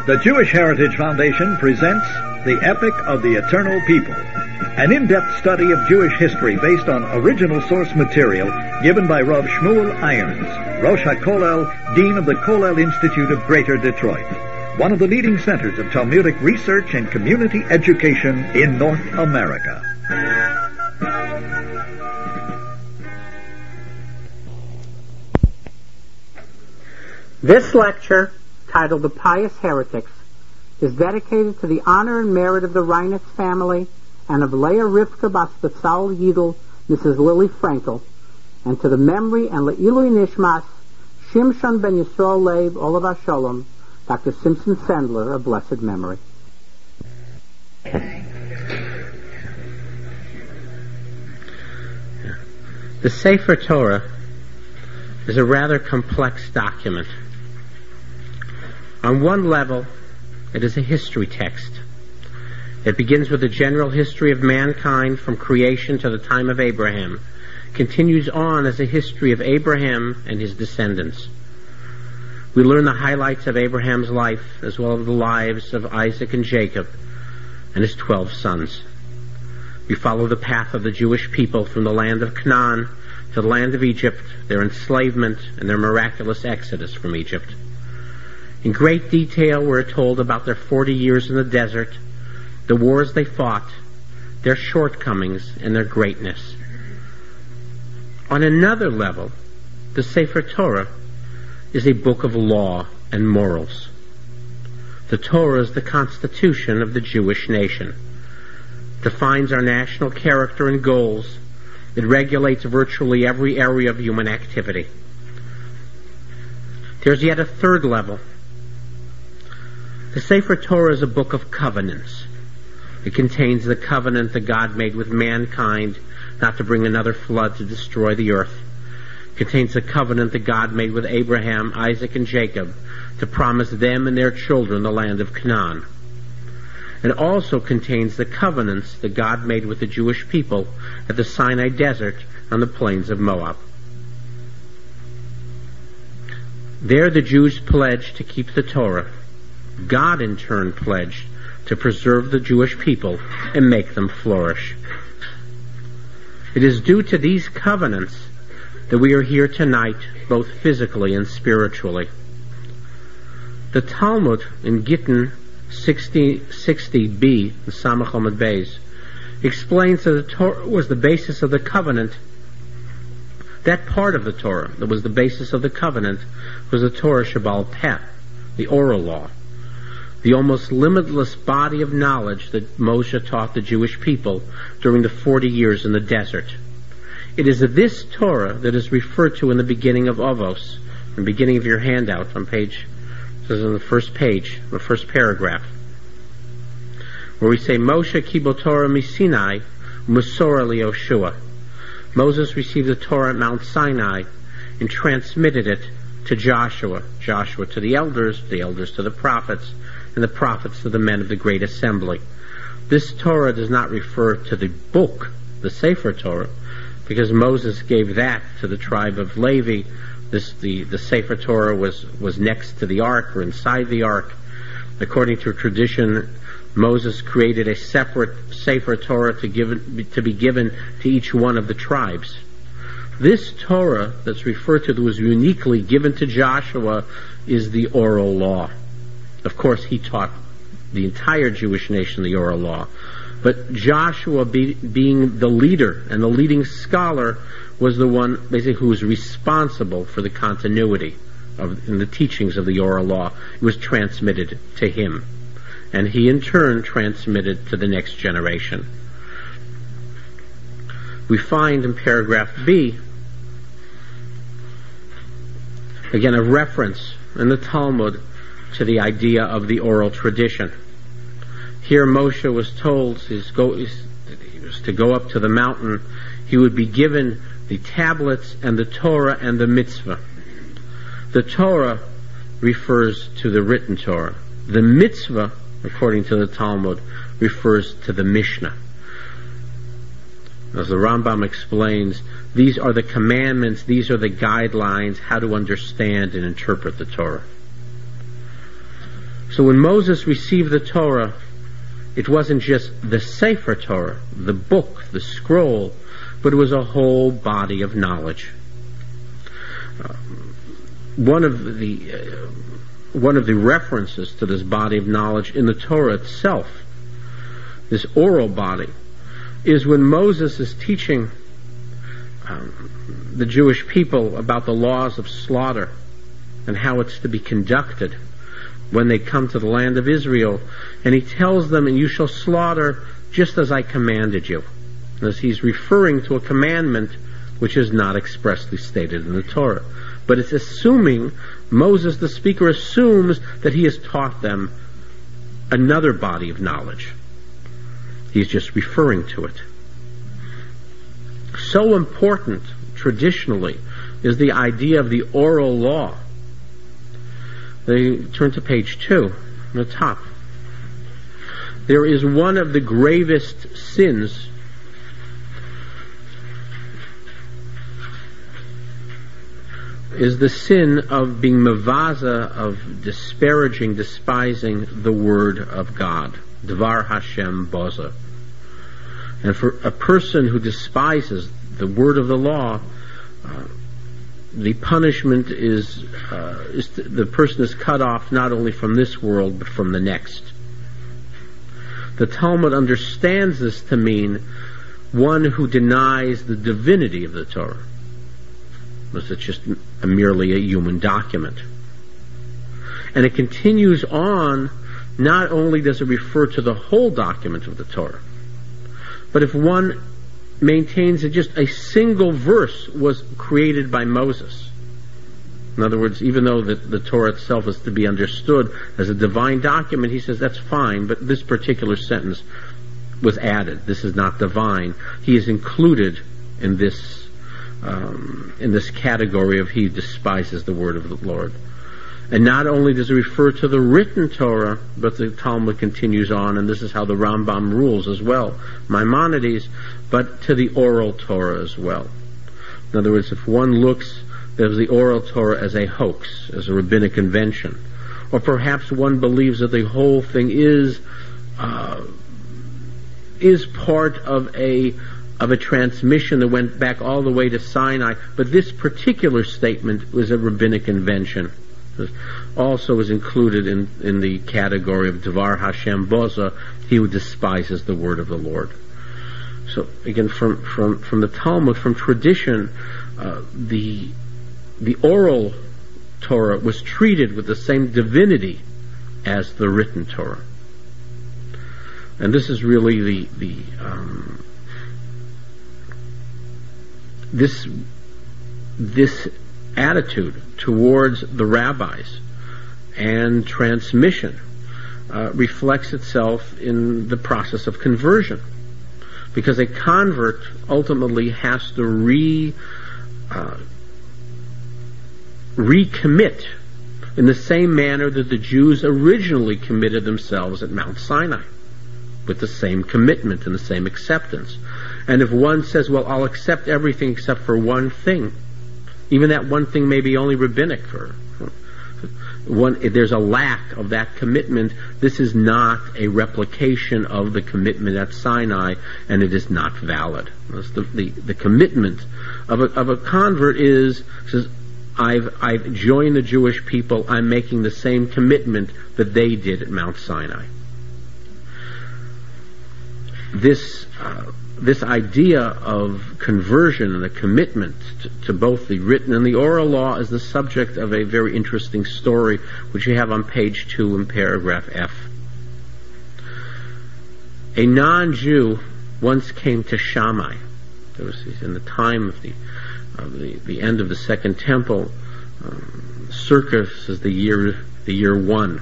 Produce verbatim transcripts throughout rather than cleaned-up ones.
The Jewish Heritage Foundation presents The Epic of the Eternal People, an in-depth study of Jewish history based on original source material given by Rav Shmuel Irons, Rosh HaKollel, Dean of the Kollel Institute of Greater Detroit, one of the leading centers of Talmudic research and community education in North America. This lecture, titled The Pious Heretics, is dedicated to the honor and merit of the Reinitz family and of Leah Rivka Bas Betzalel Yidel, Missus Lily Frankel, and to the memory and Le'ilui Nishmas, Shimshon ben Yisrael Leib, Olav Shalom, Doctor Simpson Sendler, of blessed memory. The Sefer Torah is a rather complex document. On one level, it is a history text. It begins with a general history of mankind from creation to the time of Abraham, continues on as a history of Abraham and his descendants. We learn the highlights of Abraham's life as well as the lives of Isaac and Jacob and his twelve sons. We follow the path of the Jewish people from the land of Canaan to the land of Egypt, their enslavement and their miraculous exodus from Egypt. In great detail we're told about their forty years in the desert, the wars they fought, their shortcomings, and their greatness. On another level, the Sefer Torah is a book of law and morals. The Torah is the constitution of the Jewish nation. It defines our national character and goals. It regulates virtually every area of human activity. There's yet a third level. The Sefer Torah is a book of covenants. It contains the covenant that God made with mankind not to bring another flood to destroy the earth. It contains the covenant that God made with Abraham, Isaac, and Jacob to promise them and their children the land of Canaan. It also contains the covenants that God made with the Jewish people at the Sinai desert on the plains of Moab. There the Jews pledged to keep the Torah. God in turn pledged to preserve the Jewish people and make them flourish. It is due to these covenants that we are here tonight, both physically and spiritually. The Talmud in Gittin sixty b, the Samach Amud Beis, explains that the Torah was the basis of the covenant. That part of the Torah that was the basis of the covenant was the Torah Shebaal Peh, the oral law, the almost limitless body of knowledge that Moshe taught the Jewish people during the forty years in the desert. It is this Torah that is referred to in the beginning of Avos, in the beginning of your handout on page, this is on the first page, the first paragraph, where we say, Moshe kibel Torah miSinai, Masora liYoshua. Moses received the Torah at Mount Sinai and transmitted it to Joshua, Joshua to the elders, the elders to the prophets, and the prophets to the men of the great assembly. This Torah does not refer to the book, the Sefer Torah, because Moses gave that to the tribe of Levi. This, the, the Sefer Torah was, was next to the ark, or inside the ark. According to tradition, Moses created a separate Sefer Torah to, give, to be given to each one of the tribes. This Torah that's referred to that was uniquely given to Joshua is the oral law. Of course, he taught the entire Jewish nation the oral law. But Joshua, be, being the leader and the leading scholar, was the one basically who was responsible for the continuity of in the teachings of the oral law. It was transmitted to him, and he in turn transmitted to the next generation. We find in paragraph B again a reference in the Talmud to the idea of the oral tradition. Here Moshe was told his go, his, he was to go up to the mountain. He would be given the tablets and the Torah and the mitzvah. The Torah refers to the written Torah. The mitzvah, according to the Talmud, refers to the Mishnah. As the Rambam explains, these are the commandments, these are the guidelines how to understand and interpret the Torah. So when Moses received the Torah, it wasn't just the Sefer Torah, the book, the scroll, but it was a whole body of knowledge. Uh, one of the uh, one of the references to this body of knowledge in the Torah itself, this oral body, is when Moses is teaching um, the Jewish people about the laws of slaughter and how it's to be conducted when they come to the land of Israel. And he tells them, and you shall slaughter just as I commanded you. As he's referring to a commandment which is not expressly stated in the Torah. But it's assuming, Moses the speaker assumes that he has taught them another body of knowledge. He's just referring to it. So important, traditionally, is the idea of the oral law. They turn to page two, on the top. There is one of the gravest sins is the sin of being mavaza, of disparaging, despising the word of God. Dvar Hashem boza. And for a person who despises the word of the law, uh, the punishment is, uh, is th- the person is cut off not only from this world but from the next. The Talmud understands this to mean one who denies the divinity of the Torah, because it's just a, merely a human document. And it continues on. Not only does it refer to the whole document of the Torah, but if one maintains that just a single verse was created by Moses. In other words, even though the, the Torah itself is to be understood as a divine document, he says that's fine, but this particular sentence was added. This is not divine. He is included in this um, in this category of he despises the word of the Lord. And not only does it refer to the written Torah, but the Talmud continues on, and this is how the Rambam rules as well, Maimonides, but to the oral Torah as well. In other words, if one looks at the oral Torah as a hoax, as a rabbinic invention, or perhaps one believes that the whole thing is uh, is part of a of a transmission that went back all the way to Sinai, but this particular statement was a rabbinic invention, also is included in, in the category of Dvar Hashem Boza, he who despises the word of the Lord. So again, from from from the Talmud, from tradition, uh, the the oral Torah was treated with the same divinity as the written Torah, and this is really the the um, this this attitude towards the rabbis and transmission uh, reflects itself in the process of conversion, because a convert ultimately has to re uh, recommit in the same manner that the Jews originally committed themselves at Mount Sinai, with the same commitment and the same acceptance. And if one says, well, I'll accept everything except for one thing, even that one thing may be only rabbinic, for one, if there's a lack of that commitment, this is not a replication of the commitment at Sinai, and it is not valid. The, the, the commitment of a, of a convert is, says, I've, I've joined the Jewish people, I'm making the same commitment that they did at Mount Sinai. This uh, this idea of conversion and a commitment to, to both the written and the oral law is the subject of a very interesting story, which you have on page two in paragraph F. A non-Jew once came to Shammai. There was in the time of the of the, the end of the Second Temple. Um, circa is the year the year one.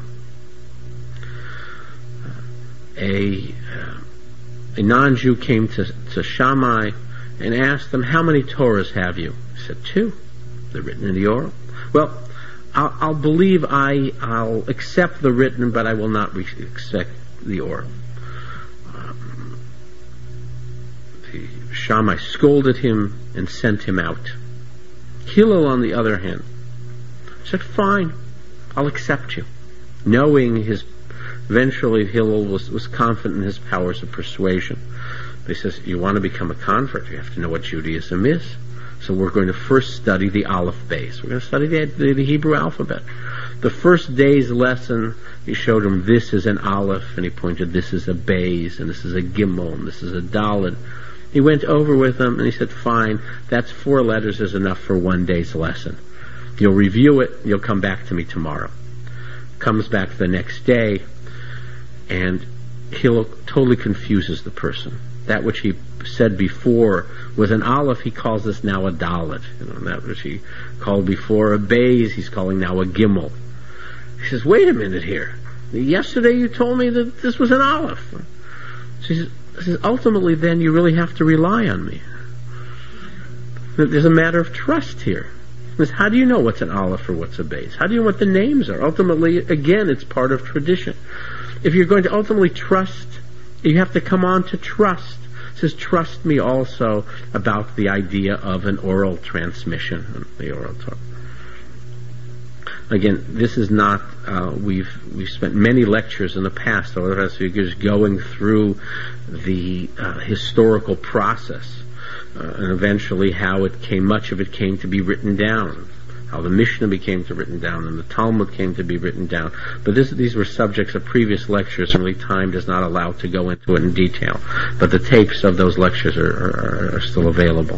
Uh, a uh, A non-Jew came to, to Shammai and asked them, how many Torahs have you? He said, two. The written and the oral. Well, I'll, I'll believe I, I'll accept the written, but I will not re- accept the oral. Um, the Shammai scolded him and sent him out. Hillel, on the other hand, said, fine, I'll accept you, knowing his Eventually, Hillel was, was confident in his powers of persuasion. But he says, you want to become a convert, you have to know what Judaism is. So we're going to first study the Aleph base. We're going to study the, the, the Hebrew alphabet. The first day's lesson, he showed him this is an Aleph, and he pointed this is a Beis, and this is a Gimel, and this is a Daled. He went over with him, and he said, fine, that's four letters is enough for one day's lesson. You'll review it, you'll come back to me tomorrow. Comes back the next day, and Hillel totally confuses the person. That which he said before was an Aleph, he calls this now a Dalet. You know, that which he called before a Beis, he's calling now a Gimel. He says, wait a minute here. Yesterday you told me that this was an Aleph. So he says, he says, ultimately then you really have to rely on me. There's a matter of trust here. He says, how do you know what's an Aleph or what's a Beis? How do you know what the names are? Ultimately, again, it's part of tradition. If you're going to ultimately trust, you have to come on to trust. It says, trust me also about the idea of an oral transmission, the oral talk. Again, this is not, uh, we've we've spent many lectures in the past over the past few years going through the uh, historical process, uh, and eventually how it came, much of it came to be written down, how the Mishnah became to written down and the Talmud came to be written down. But this, these were subjects of previous lectures, and really time does not allow to go into it in detail. But the tapes of those lectures are, are, are still available.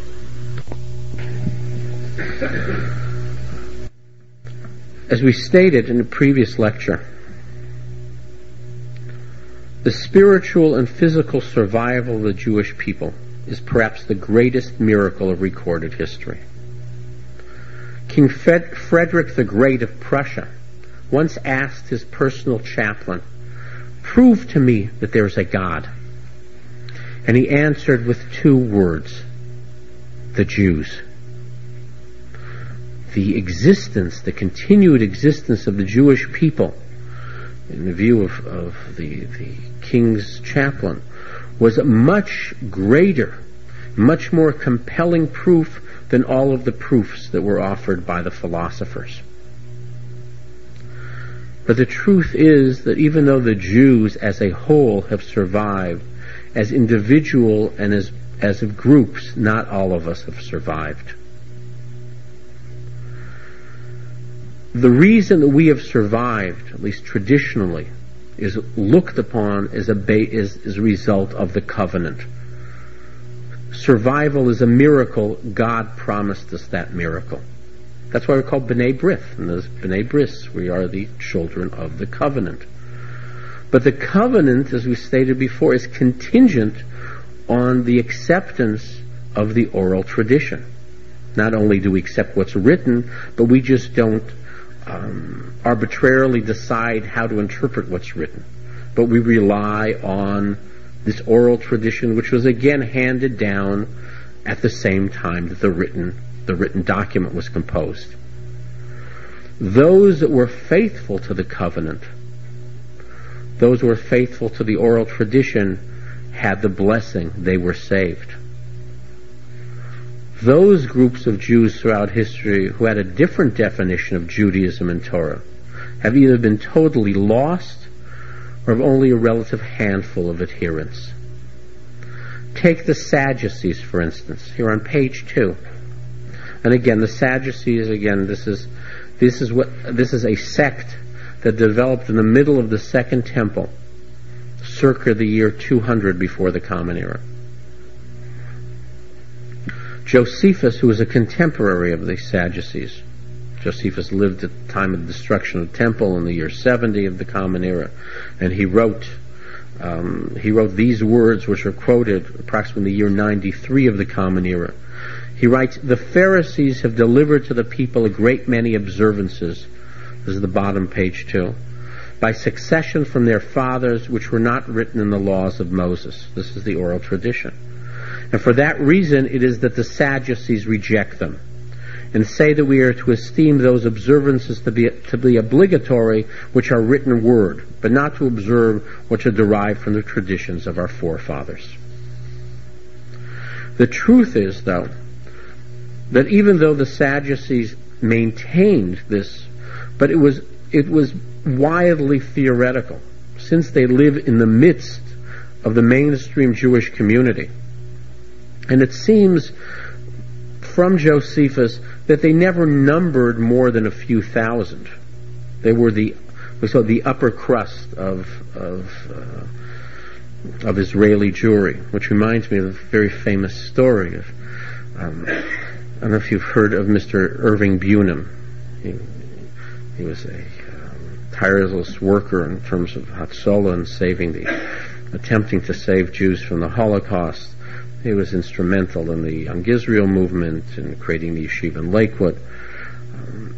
As we stated in a previous lecture, the spiritual and physical survival of the Jewish people is perhaps the greatest miracle of recorded history. King Fred- Frederick the Great of Prussia once asked his personal chaplain, "Prove to me that there's a God." And he answered with two words, the Jews. The existence, the continued existence of the Jewish people, in the view of, of the, the king's chaplain, was much greater, much more compelling proof than all of the proofs that were offered by the philosophers. But the truth is that even though the Jews as a whole have survived, as individual and as, as of groups, not all of us have survived. The reason that we have survived, at least traditionally, is looked upon as a, ba- as, as a result of the covenant. Survival is a miracle. God promised us that miracle. That's why we're called B'nai Brith. And as B'nai Bris, we are the children of the covenant. But the covenant, as we stated before, is contingent on the acceptance of the oral tradition. Not only do we accept what's written, but we just don't um, arbitrarily decide how to interpret what's written. But we rely on this oral tradition, which was again handed down at the same time that the written the written document was composed. Those that were faithful to the covenant, those who were faithful to the oral tradition, had the blessing, they were saved. Those groups of Jews throughout history who had a different definition of Judaism and Torah have either been totally lost or have only a relative handful of adherents. Take the Sadducees, for instance, here on page two. And again, the Sadducees, again, this is this is what this is a sect that developed in the middle of the Second Temple, circa the year two hundred before the Common Era. Josephus, who was a contemporary of the Sadducees, Josephus lived at the time of the destruction of the temple in the year seventy of the Common Era, and he wrote um, he wrote these words, which are quoted approximately in the year ninety-three of the Common Era. He writes, "The Pharisees have delivered to the people a great many observances," this is the bottom page two, "by succession from their fathers, which were not written in the laws of Moses." This is the oral tradition. "And for that reason it is that the Sadducees reject them, and say that we are to esteem those observances to be to be obligatory which are written word, but not to observe which are derived from the traditions of our forefathers." The truth is, though, that even though the Sadducees maintained this, but it was it was wildly theoretical. since they live in the midst of the mainstream Jewish community. And it seems from Josephus that they never numbered more than a few thousand. They were the, we saw the upper crust of of uh, of Israeli Jewry, which reminds me of a very famous story of, um, I don't know if you've heard of Mister Irving Bunim. He, he was a um, tireless worker in terms of Hatzalah and saving the, attempting to save Jews from the Holocaust. He was instrumental in the Young Israel movement and creating the yeshiva in Lakewood. Um,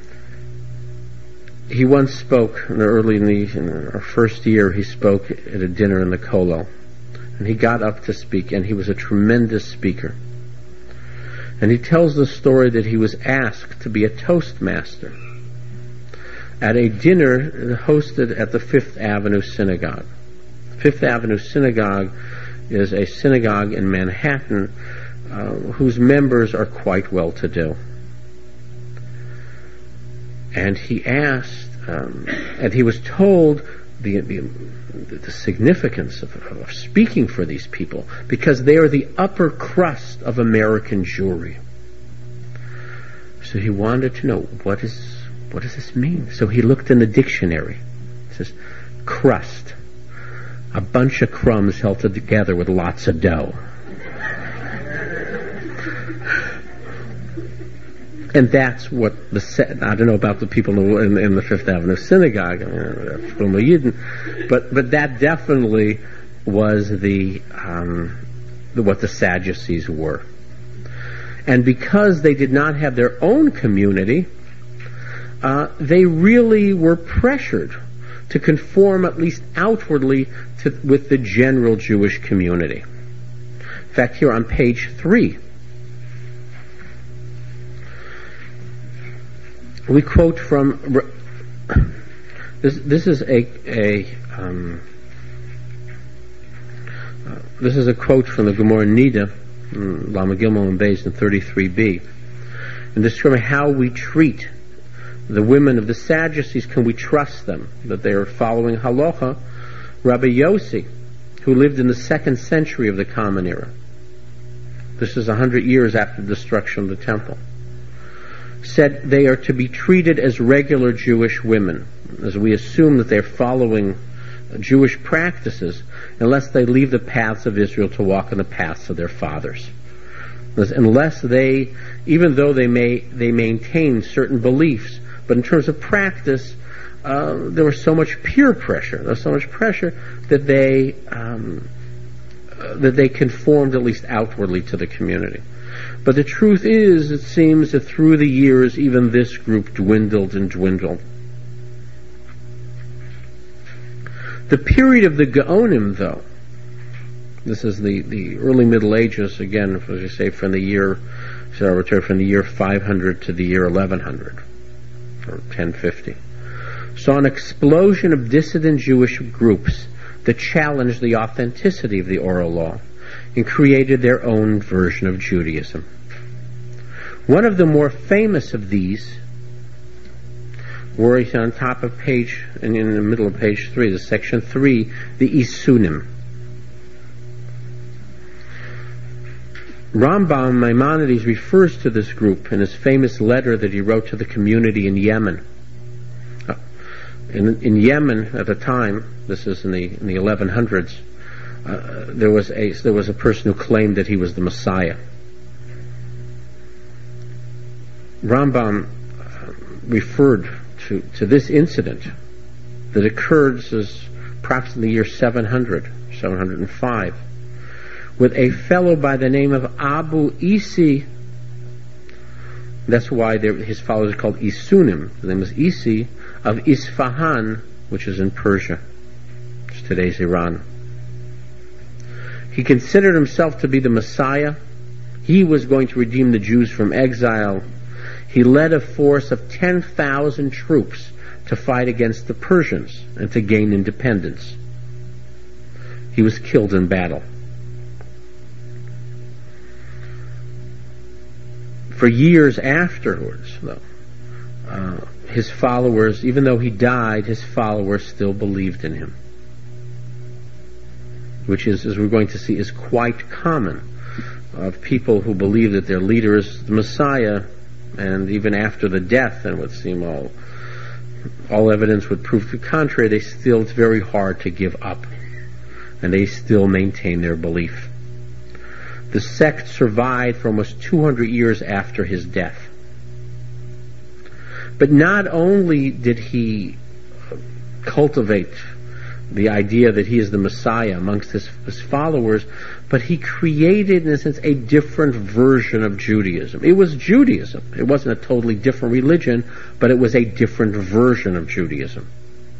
he once spoke in the early in, the, in our first year. He spoke at a dinner in the Kollel, and he got up to speak, and he was a tremendous speaker. And he tells the story that he was asked to be a toastmaster at a dinner hosted at the Fifth Avenue Synagogue. Fifth Avenue Synagogue is a synagogue in Manhattan uh, whose members are quite well-to-do. And he asked, um, and he was told the, the, the significance of, of speaking for these people because they are the upper crust of American Jewry. So he wanted to know, what is what does this mean? So he looked in the dictionary. It says, crust. A bunch of crumbs held together with lots of dough. And that's what the, I don't know about the people in, in the Fifth Avenue Synagogue, I mean, but but that definitely was the, um, the what the Sadducees were. And because they did not have their own community, uh, they really were pressured to conform, at least outwardly, to, with the general Jewish community. In fact, here on page three, we quote from this. This is a a um, uh, this is a quote from the Gemara Nida, Lama Gimel and Beis in thirty-three b, and describing how we treat the women of the Sadducees. Can we trust them that they are following halacha? Rabbi Yossi, who lived in the second century of the Common Era, this is a hundred years after the destruction of the temple, said they are to be treated as regular Jewish women, as we assume that they're following Jewish practices, unless they leave the paths of Israel to walk in the paths of their fathers. Unless they, even though they may they maintain certain beliefs, but in terms of practice, uh, there was so much peer pressure, there was so much pressure that they um, uh, that they conformed, at least outwardly, to the community. But the truth is, it seems that through the years, even this group dwindled and dwindled. The period of the Gaonim, though, this is the, the early Middle Ages, again, as you say, from the year, so arbitrary, from the year five hundred to the year eleven hundred, or ten fifty, saw an explosion of dissident Jewish groups that challenged the authenticity of the oral law and created their own version of Judaism. One of the more famous of these were on top of page, and in the middle of page three, the section three, the Isunim. Rambam Maimonides refers to this group in his famous letter that he wrote to the community in Yemen. Uh, in, in Yemen at the time, this is in the in the eleven hundreds, uh, there was a there was a person who claimed that he was the Messiah. Rambam uh, referred to, to this incident that occurred as approximately the year seven hundred, seven hundred five, with a fellow by the name of Abu Isi. That's why his followers are called Isunim. His name was Isi of Isfahan, which is in Persia, which is today's Iran. He considered himself to be the Messiah. He was going to redeem the Jews from exile. He led a force of ten thousand troops to fight against the Persians and to gain independence. He was killed in battle. For years afterwards, though, uh, his followers, even though he died, his followers still believed in him. which is, as we're going to see, is quite common, of people who believe that their leader is the Messiah, and even after the death, and would seem all all evidence would prove to the contrary, they still, it's very hard to give up, and they still maintain their belief. The sect survived for almost two hundred years after his death. But not only did he cultivate the idea that he is the Messiah amongst his, his followers, but he created, in a sense, a different version of Judaism. It was Judaism. It wasn't a totally different religion, but it was a different version of Judaism.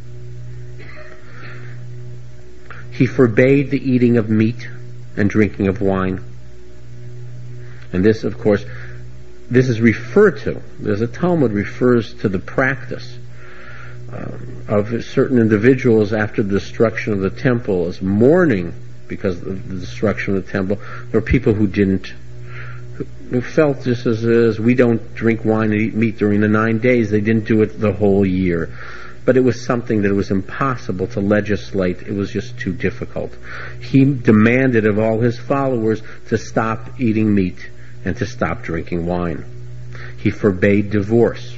He forbade the eating of meat and drinking of wine. And this, of course, this is referred to, there's a Talmud refers to the practice um, of certain individuals after the destruction of the temple as mourning because of the destruction of the temple. There were people who didn't, who felt just as, as we don't drink wine and eat meat during the nine days, they didn't do it the whole year. But it was something that it was impossible to legislate. It was just too difficult. He demanded of all his followers to stop eating meat and to stop drinking wine. He forbade divorce.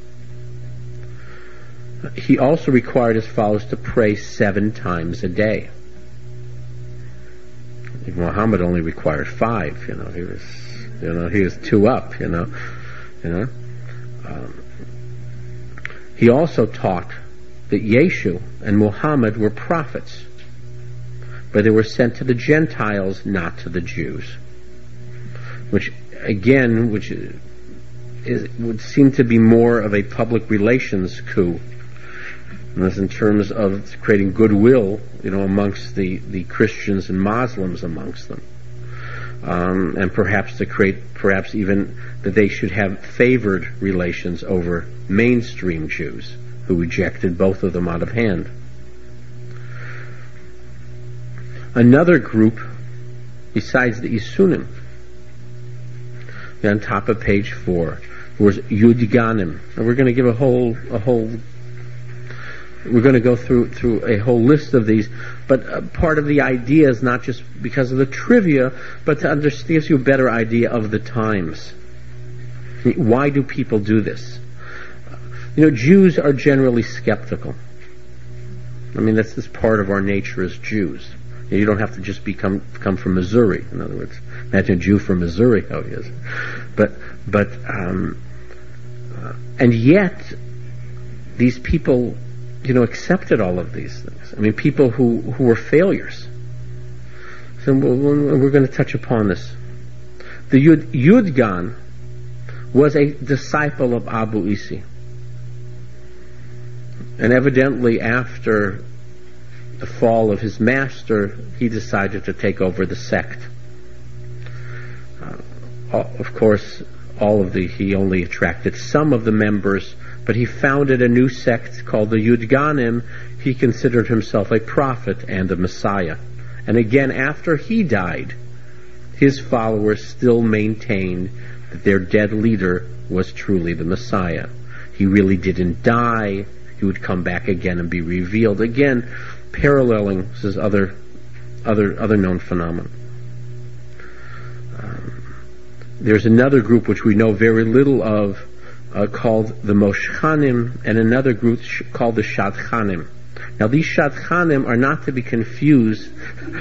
He also required his followers to pray seven times a day. Muhammad only required five. You know, he was, you know, he was two up. You know, you know. Um, he also taught that Yeshu and Muhammad were prophets, but they were sent to the Gentiles, not to the Jews. Which, again, which is, would seem to be more of a public relations coup, in terms of creating goodwill, you know, amongst the, the Christians and Muslims amongst them, um, and perhaps to create, perhaps even that they should have favored relations over mainstream Jews who rejected both of them out of hand. Another group, besides the Isunim, on top of page four, was Yudganim, and we're going to give a whole a whole. We're going to go through through a whole list of these, but uh, part of the idea is not just because of the trivia, but to understand, gives you a better idea of the times. Why do people do this? You know, Jews are generally skeptical. I mean, that's this part of our nature as Jews. You don't have to just become come from Missouri. In other words, imagine a Jew from Missouri, how he is. But but um, uh, and yet these people, you know, accepted all of these things. I mean, people who, who were failures. So we're going to touch upon this. The Yud, Yudgan was a disciple of Abu Isi. And evidently after the fall of his master, he decided to take over the sect. Uh, of course, all of the, he only attracted some of the members, but he founded a new sect called the Yudganim. He considered himself a prophet and a Messiah. And again, after he died, his followers still maintained that their dead leader was truly the Messiah. He really didn't die. He would come back again and be revealed. Again, paralleling this is other other other known phenomenon. Um, there's another group which we know very little of, uh, called the Moshchanim, and another group sh- called the Shadchanim. Now these Shadchanim are not to be confused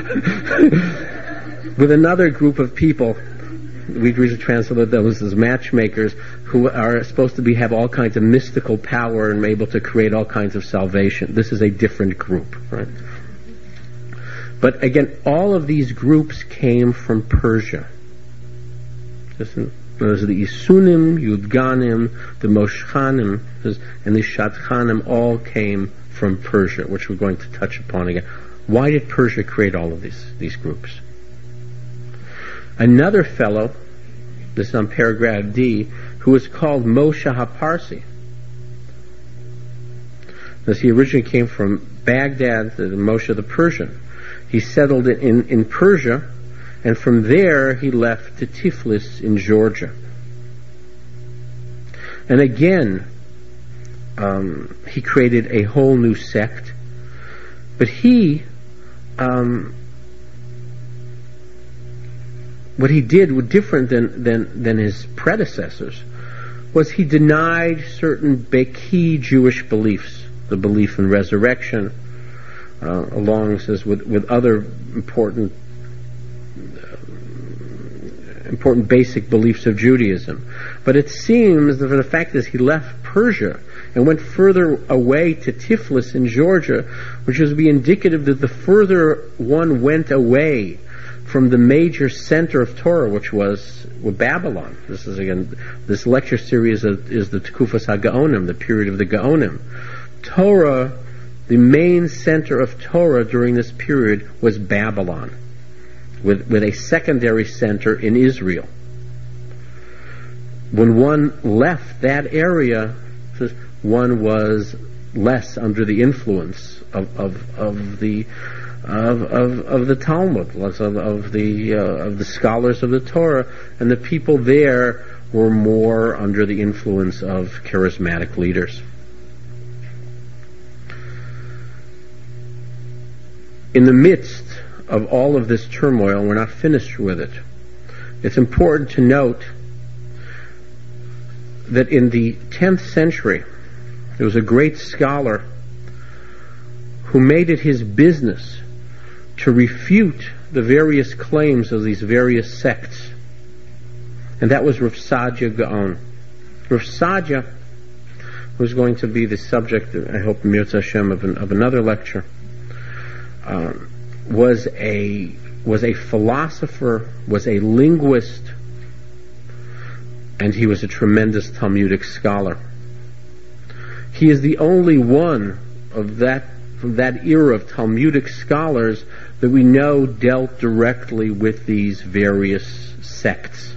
with another group of people. We usually translate those as matchmakers, who are supposed to be have all kinds of mystical power and are able to create all kinds of salvation. This is a different group, right? But again, all of these groups came from Persia. Listen, those are the Isunim, Yudganim, the Moshchanim, and the Shadchanim all came from Persia, which we're going to touch upon again. Why did Persia create all of these, these groups? Another fellow, this is on paragraph D, who was called Moshe HaParsi. This, he originally came from Baghdad, the Moshe the Persian. He settled in, in Persia, and from there he left to Tiflis in Georgia. And again, um, he created a whole new sect, but he um, what he did was different than, than, than his predecessors, was he denied certain key Jewish beliefs, the belief in resurrection, uh, along says with, with other important uh, important basic beliefs of Judaism. But it seems that the fact is he left Persia and went further away to Tiflis in Georgia, which would be indicative that the further one went away from the major center of Torah, which was Babylon. This is again, this lecture series is, is the Tekufas HaGaonim, the period of the Gaonim. Torah, the main center of Torah during this period was Babylon, with, with a secondary center in Israel. When one left that area, one was less under the influence of, of, of the Of, of of the Talmud, of, of the uh, of the scholars of the Torah, and the people there were more under the influence of charismatic leaders. In the midst of all of this turmoil, we're not finished with it. It's important to note that in the tenth century, there was a great scholar who made it his business to refute the various claims of these various sects. And that was Rav Saadia Gaon. Rav Saadia, who's going to be the subject, I hope, Mirza Hashem, of, an, of another lecture, um, was a was a philosopher, was a linguist, and he was a tremendous Talmudic scholar. He is the only one of that from that era of Talmudic scholars that we know dealt directly with these various sects.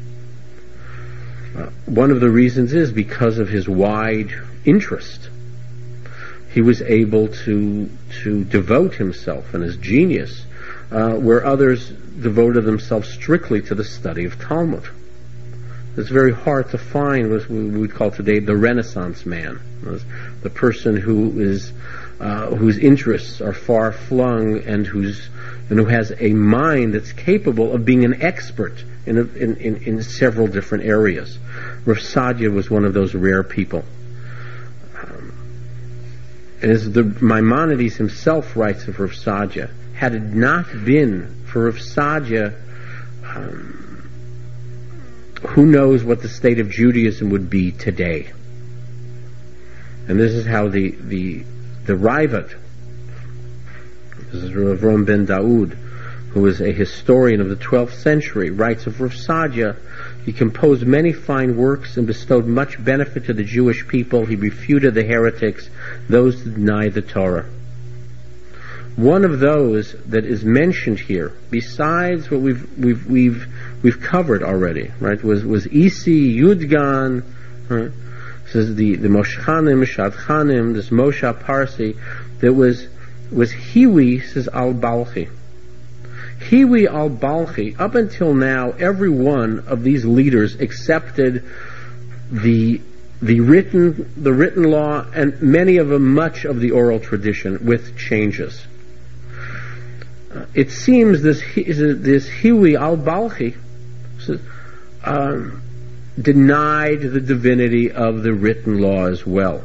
Uh, one of the reasons is because of his wide interest. He was able to to devote himself and his genius uh, where others devoted themselves strictly to the study of Talmud. It's very hard to find what we would call today the Renaissance man, the person who is uh, whose interests are far flung and who's and who has a mind that's capable of being an expert in a, in, in in several different areas. Rav Saadia was one of those rare people. Um, and as the Maimonides himself writes of Rav Saadia, had it not been for Rav Saadia, um, who knows what the state of Judaism would be today. And this is how the the the Ravad, this is Rav Rom ben Daoud, who is a historian of the twelfth century, writes of Rav Saadia, he composed many fine works and bestowed much benefit to the Jewish people. He refuted the heretics, those that denied the Torah. One of those that is mentioned here, besides what we've we've we've we've covered already, right, was was Isi Yudgan, right? This is the the Moshchanim, Shadchanim, this Moshe Parsi, that was was Hiwi, says al-Balchi. Hiwi al-Balchi, up until now, every one of these leaders accepted the the written the written law, and many of them much of the oral tradition with changes. Uh, it seems this this Hiwi al-Balchi um, denied the divinity of the written law as well.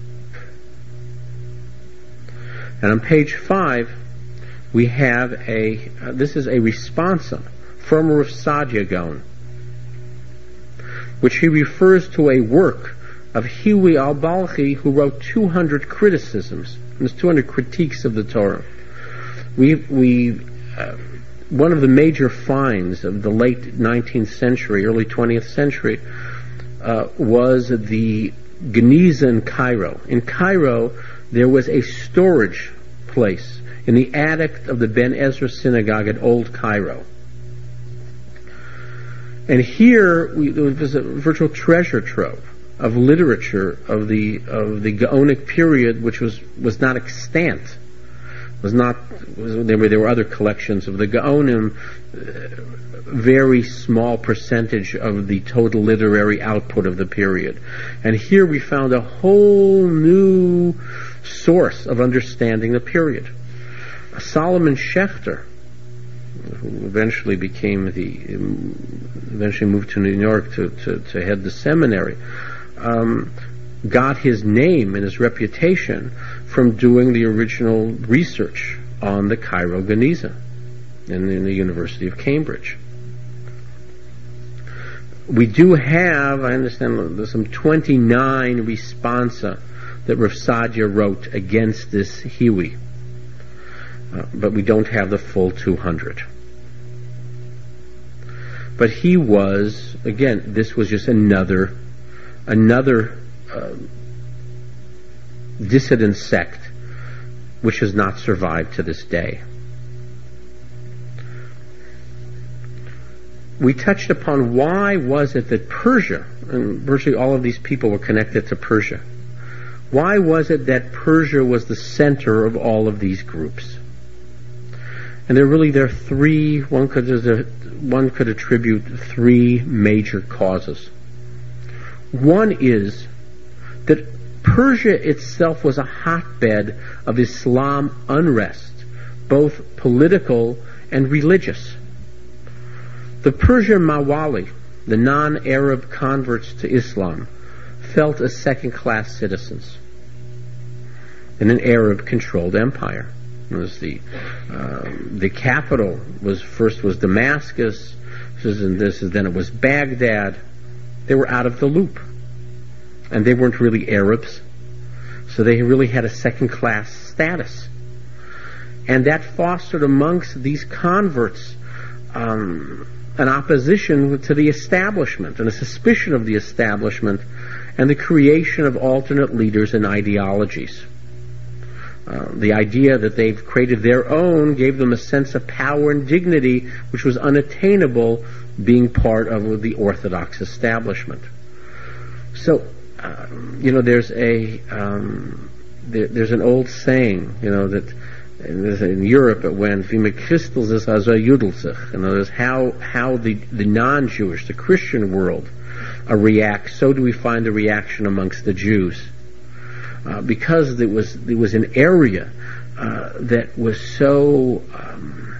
And on page five, we have a, uh, this is a responsa from Rav Saadia Gaon, which he refers to a work of Hiwi al-Balchi, who wrote two hundred criticisms, there's two hundred critiques of the Torah. We, we, uh, one of the major finds of the late nineteenth century, early twentieth century, uh, was the Geniza in Cairo. In Cairo, there was a storage place in the attic of the Ben Ezra synagogue at Old Cairo. And here we, there was a virtual treasure trove of literature of the of the Gaonic period, which was, was not extant. Was not was, there were there were other collections of the Gaonim, uh, very small percentage of the total literary output of the period. And here we found a whole new source of understanding the period. Solomon Schechter who eventually became the, eventually moved to New York to, to, to head the seminary, um, got his name and his reputation from doing the original research on the Cairo Geniza in, in the University of Cambridge. We do have, I understand, there's some twenty-nine responsa that Rav Sadia wrote against this Hiwi, uh, but we don't have the full two hundred. But he was, again, this was just another, another uh, dissident sect which has not survived to this day. We touched upon why was it that Persia, and virtually all of these people were connected to Persia, why was it that Persia was the center of all of these groups? And there really there are three, one could, one could attribute three major causes. One is that Persia itself was a hotbed of Islam unrest, both political and religious. The Persian Mawali, the non-Arab converts to Islam, felt as second-class citizens in an Arab-controlled empire. It was the uh, the capital was first was Damascus, this is, this is, then it was Baghdad. They were out of the loop, and they weren't really Arabs, so they really had a second-class status, and that fostered amongst these converts um, an opposition to the establishment and a suspicion of the establishment and the creation of alternate leaders and ideologies. Uh, the idea that they've created their own gave them a sense of power and dignity which was unattainable being part of the Orthodox establishment. So, uh, you know, there's a um, there, there's an old saying, you know, that in Europe it went, "Wie mit Christus ist, also judelt sich." In other words, how how the the non-Jewish, the Christian world, uh, reacts, so do we find the reaction amongst the Jews. Uh, because there was there was an area uh, that was so um,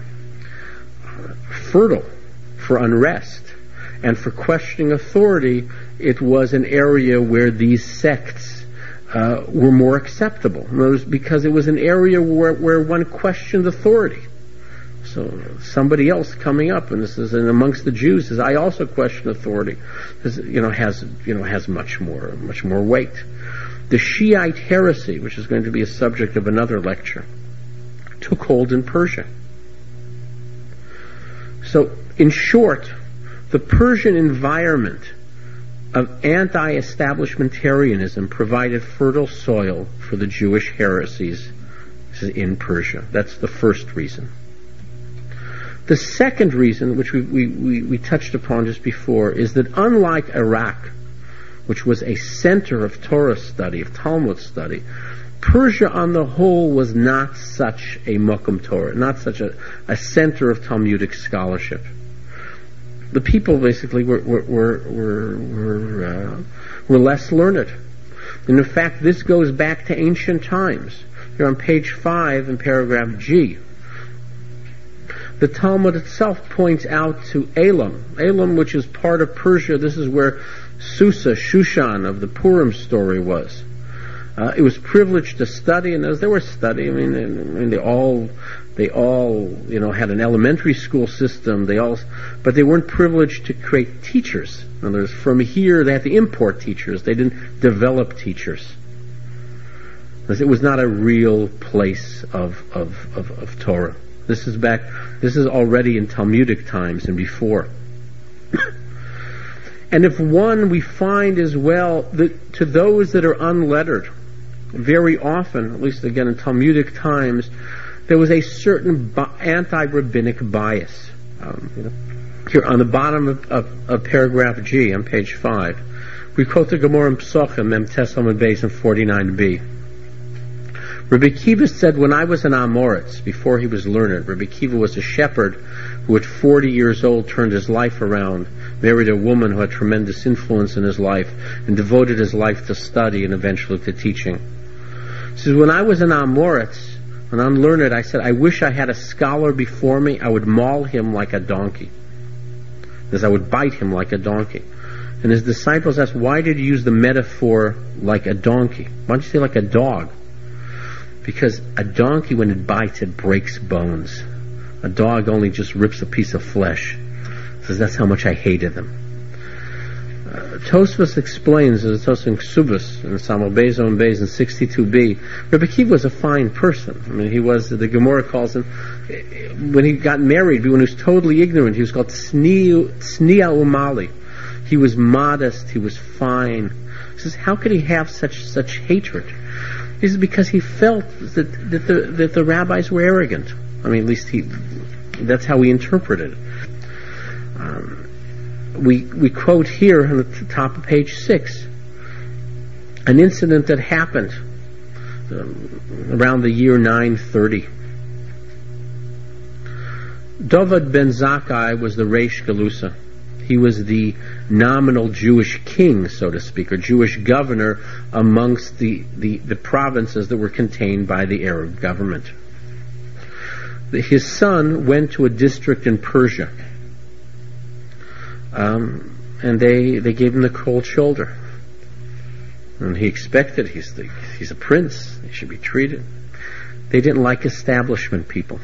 fertile for unrest and for questioning authority, it was an area where these sects uh, were more acceptable. In other words, because it was an area where, where one questioned authority. So somebody else coming up, and this is and amongst the Jews, says, "I also question authority," this, you know, has you know has much more much more weight. The Shiite heresy, which is going to be a subject of another lecture, took hold in Persia. So, in short, the Persian environment of anti-establishmentarianism provided fertile soil for the Jewish heresies in Persia. That's the first reason. The second reason, which we, we, we, we touched upon just before, is that unlike Iraq, which was a center of Torah study, of Talmud study, Persia on the whole was not such a Mokum Torah, not such a, a center of Talmudic scholarship. The people basically were were were were, were, uh, were less learned. And in fact, this goes back to ancient times. Here on page five in paragraph G, the Talmud itself points out to Elam, Elam, which is part of Persia. This is where Susa, Shushan of the Purim story was. Uh, it was privileged to study, and as they were studying, I mean, I mean, they all, they all, you know, had an elementary school system. They all, but they weren't privileged to create teachers. In other words, from here they had to import teachers. They didn't develop teachers. Because it was not a real place of of, of of Torah. This is back. This is already in Talmudic times and before. And if one, we find as well that to those that are unlettered, very often, at least again in Talmudic times, there was a certain bi- anti-rabbinic bias. Um, you know, here on the bottom of, of, of paragraph G on page five, we quote the Gemara in Psachim, Mem Tesam Beis in forty-nine b. Rabbi Kiva said, when I was an Amoritz, before he was learned, Rabbi Kiva was a shepherd who at forty years old turned his life around, married a woman who had tremendous influence in his life, and devoted his life to study and eventually to teaching. He says, when I was an Amoritz, an unlearned, I said, I wish I had a scholar before me. I would maul him like a donkey. As I would bite him like a donkey. And his disciples asked, why did you use the metaphor like a donkey? Why don't you say like a dog? Because a donkey, when it bites, it breaks bones. A dog only just rips a piece of flesh. Says that's how much I hated them. Uh, Tosfos explains, in Tosfos in Ksubas, in Samol Bezo and Bez in sixty-two b, Rebbe Akiva was a fine person. I mean, he was, the Gemara calls him, when he got married, when he was totally ignorant, he was called Tznia Umali. He was modest, he was fine. He says, how could he have such such hatred? He says, because he felt that, that, the, that the rabbis were arrogant. I mean, at least he, that's how he interpreted it. Um, we, we quote here on the top of page six, an incident that happened um, around the year nine thirty. Dovid ben Zakkai was the Reish Galusa. He was the nominal Jewish king, so to speak, or Jewish governor amongst the, the, the provinces that were contained by the Arab government. His son went to a district in Persia, um, and they they gave him the cold shoulder. And he expected, he's the, he's a prince, he should be treated. They didn't like establishment people.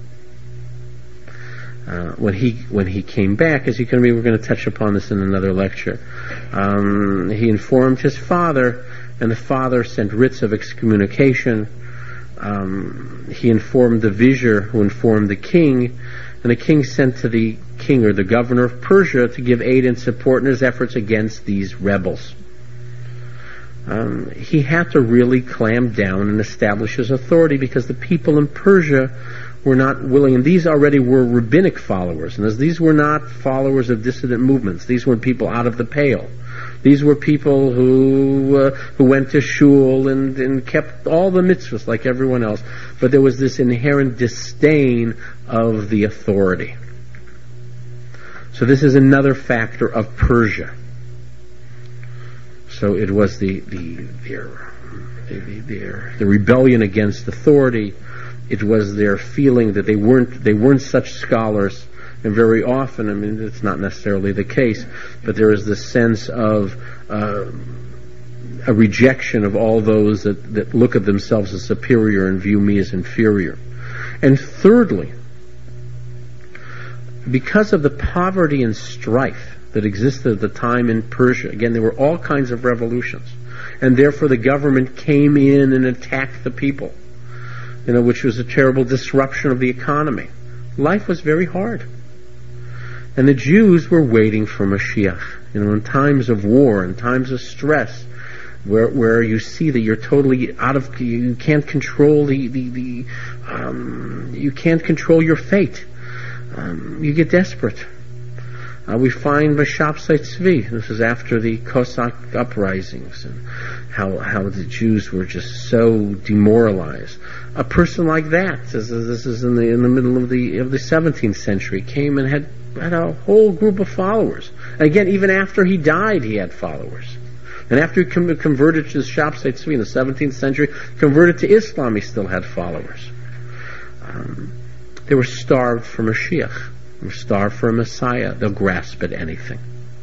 Uh, when he when he came back, as you can read, we're going to touch upon this in another lecture. Um, he informed his father, and the father sent writs of excommunication. Um, he informed the vizier, who informed the king, and the king sent to the king or the governor of Persia to give aid and support in his efforts against these rebels. Um, he had to really clamp down and establish his authority because the people in Persia were not willing, and these already were rabbinic followers, and as these were not followers of dissident movements, these were people out of the pale. These were people who uh, who went to shul and, and kept all the mitzvahs like everyone else, but there was this inherent disdain of the authority. So this is another factor of Persia. So it was the the their the, their the rebellion against authority. It was their feeling that they weren't they weren't such scholars, and very often, I mean, it's not necessarily the case, but there is this sense of uh, a rejection of all those that, that look at themselves as superior and view me as inferior. And thirdly, because of the poverty and strife that existed at the time in Persia, again, there were all kinds of revolutions, and therefore the government came in and attacked the people, you know, which was a terrible disruption of the economy. Life was very hard. And the Jews were waiting for Mashiach. You know, in times of war, in times of stress, where where you see that you're totally out of, you can't control the, the, the um, you can't control your fate. Um, you get desperate. Uh, we find Bashapsai Tzvi, this is after the Cossack uprisings, and how how the Jews were just so demoralized. A person like that, this is, this is in the in the middle of the of the seventeenth century, came and had had a whole group of followers. And again, even after he died, he had followers. And after he com- converted to the Shapsai Tzvi in the seventeenth century, converted to Islam, he still had followers. Um, they were starved for Mashiach. They were starved for a Messiah. They'll grasp at anything.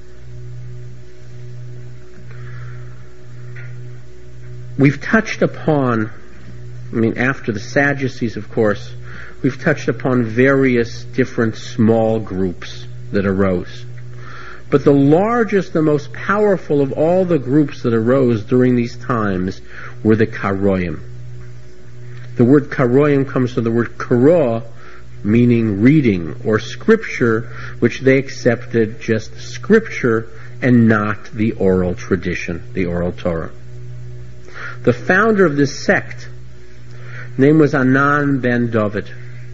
We've touched upon, I mean, after the Sadducees, of course, we've touched upon various different small groups that arose. But the largest, the most powerful of all the groups that arose during these times were the Karoim. The word Karoim comes from the word Karo, meaning reading or scripture, which they accepted just scripture and not the oral tradition, the oral Torah. The founder of this sect, name was Anan ben David.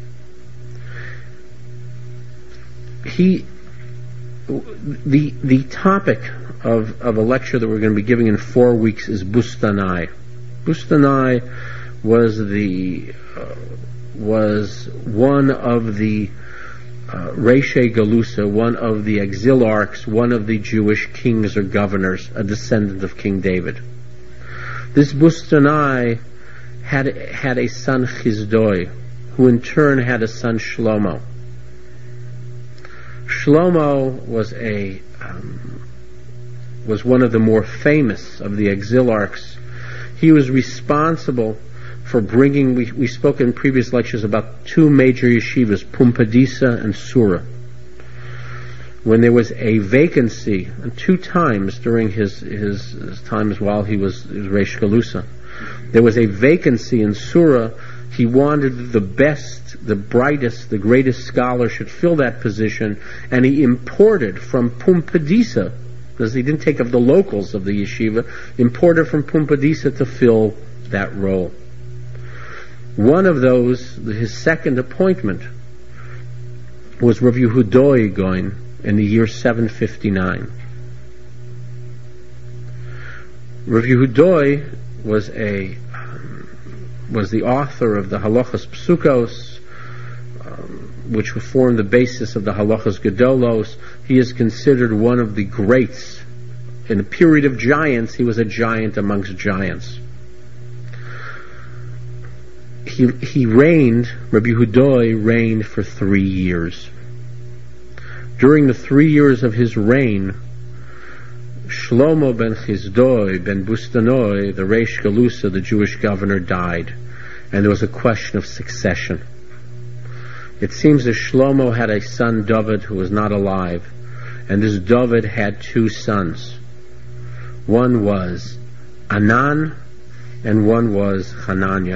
He, the the topic of, of a lecture that we're going to be giving in four weeks is Bustanai. Bustanai was the uh, was one of the uh, Reishei Galusa, one of the exilarchs, one of the Jewish kings or governors, a descendant of King David. This Bustanai had, had a son Chizdoi, who in turn had a son Shlomo. Shlomo was a um, was one of the more famous of the exilarchs. He was responsible for bringing, we, we spoke in previous lectures about two major yeshivas, Pumbedisa and Sura. When there was a vacancy, and two times during his, his, his times while he was, he was Reish Galusa, there was a vacancy in Sura. He wanted the best, the brightest, the greatest scholar should fill that position, and he imported from Pumbedisa, because he didn't take up the locals of the yeshiva, imported from Pumbedisa to fill that role. One of those, his second appointment, was Rav Yehudoi Goin in the year seven fifty-nine. Rav Yehudoi was a was the author of the Halachas Psukos, um, which formed the basis of the Halachas Gedolos. He is considered one of the greats. In a period of giants, he was a giant amongst giants. He, he reigned, Rabbi Yehudoi reigned for three years. During the three years of his reign, Shlomo ben Chizdoi ben Bustanoi, the Reish Galusa, the Jewish governor, died, and there was a question of succession. It seems that Shlomo had a son, David, who was not alive, and this David had two sons. One was Anan, and one was Hananiah.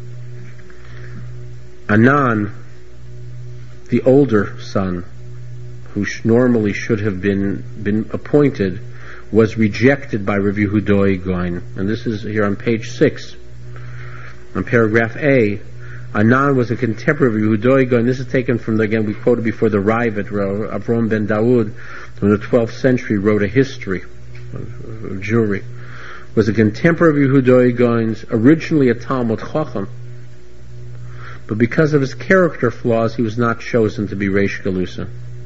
Anan, the older son, who sh- normally should have been been appointed, was rejected by Rav Yehudoi Goin. And this is here on page six. On paragraph A, Anan was a contemporary of Yehudoi Goin. This is taken from, the, again, we quoted before, the Raavad, Avram ben Daud, from the twelfth century, wrote a history of, of Jewry. Was a contemporary of Yehudoi Goin's, originally a Talmud Chacham, but because of his character flaws, he was not chosen to be Reish Galusa.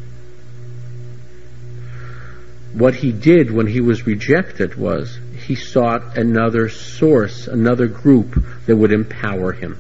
What he did when he was rejected was he sought another source, another group that would empower him.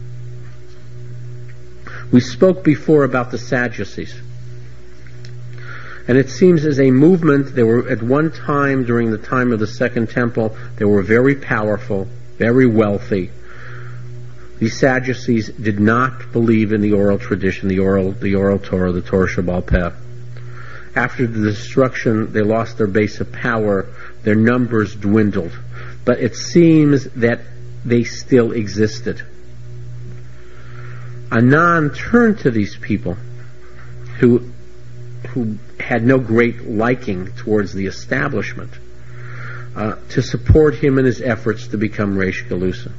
We spoke before about the Sadducees. And it seems as a movement, they were at one time during the time of the Second Temple, they were very powerful, very wealthy. These Sadducees did not believe in the oral tradition, the oral, the oral Torah, the Torah Shebaal Peh. After the destruction, they lost their base of power. Their numbers dwindled. But it seems that they still existed. Anan turned to these people who, who had no great liking towards the establishment uh, to support him in his efforts to become Reish Galusa.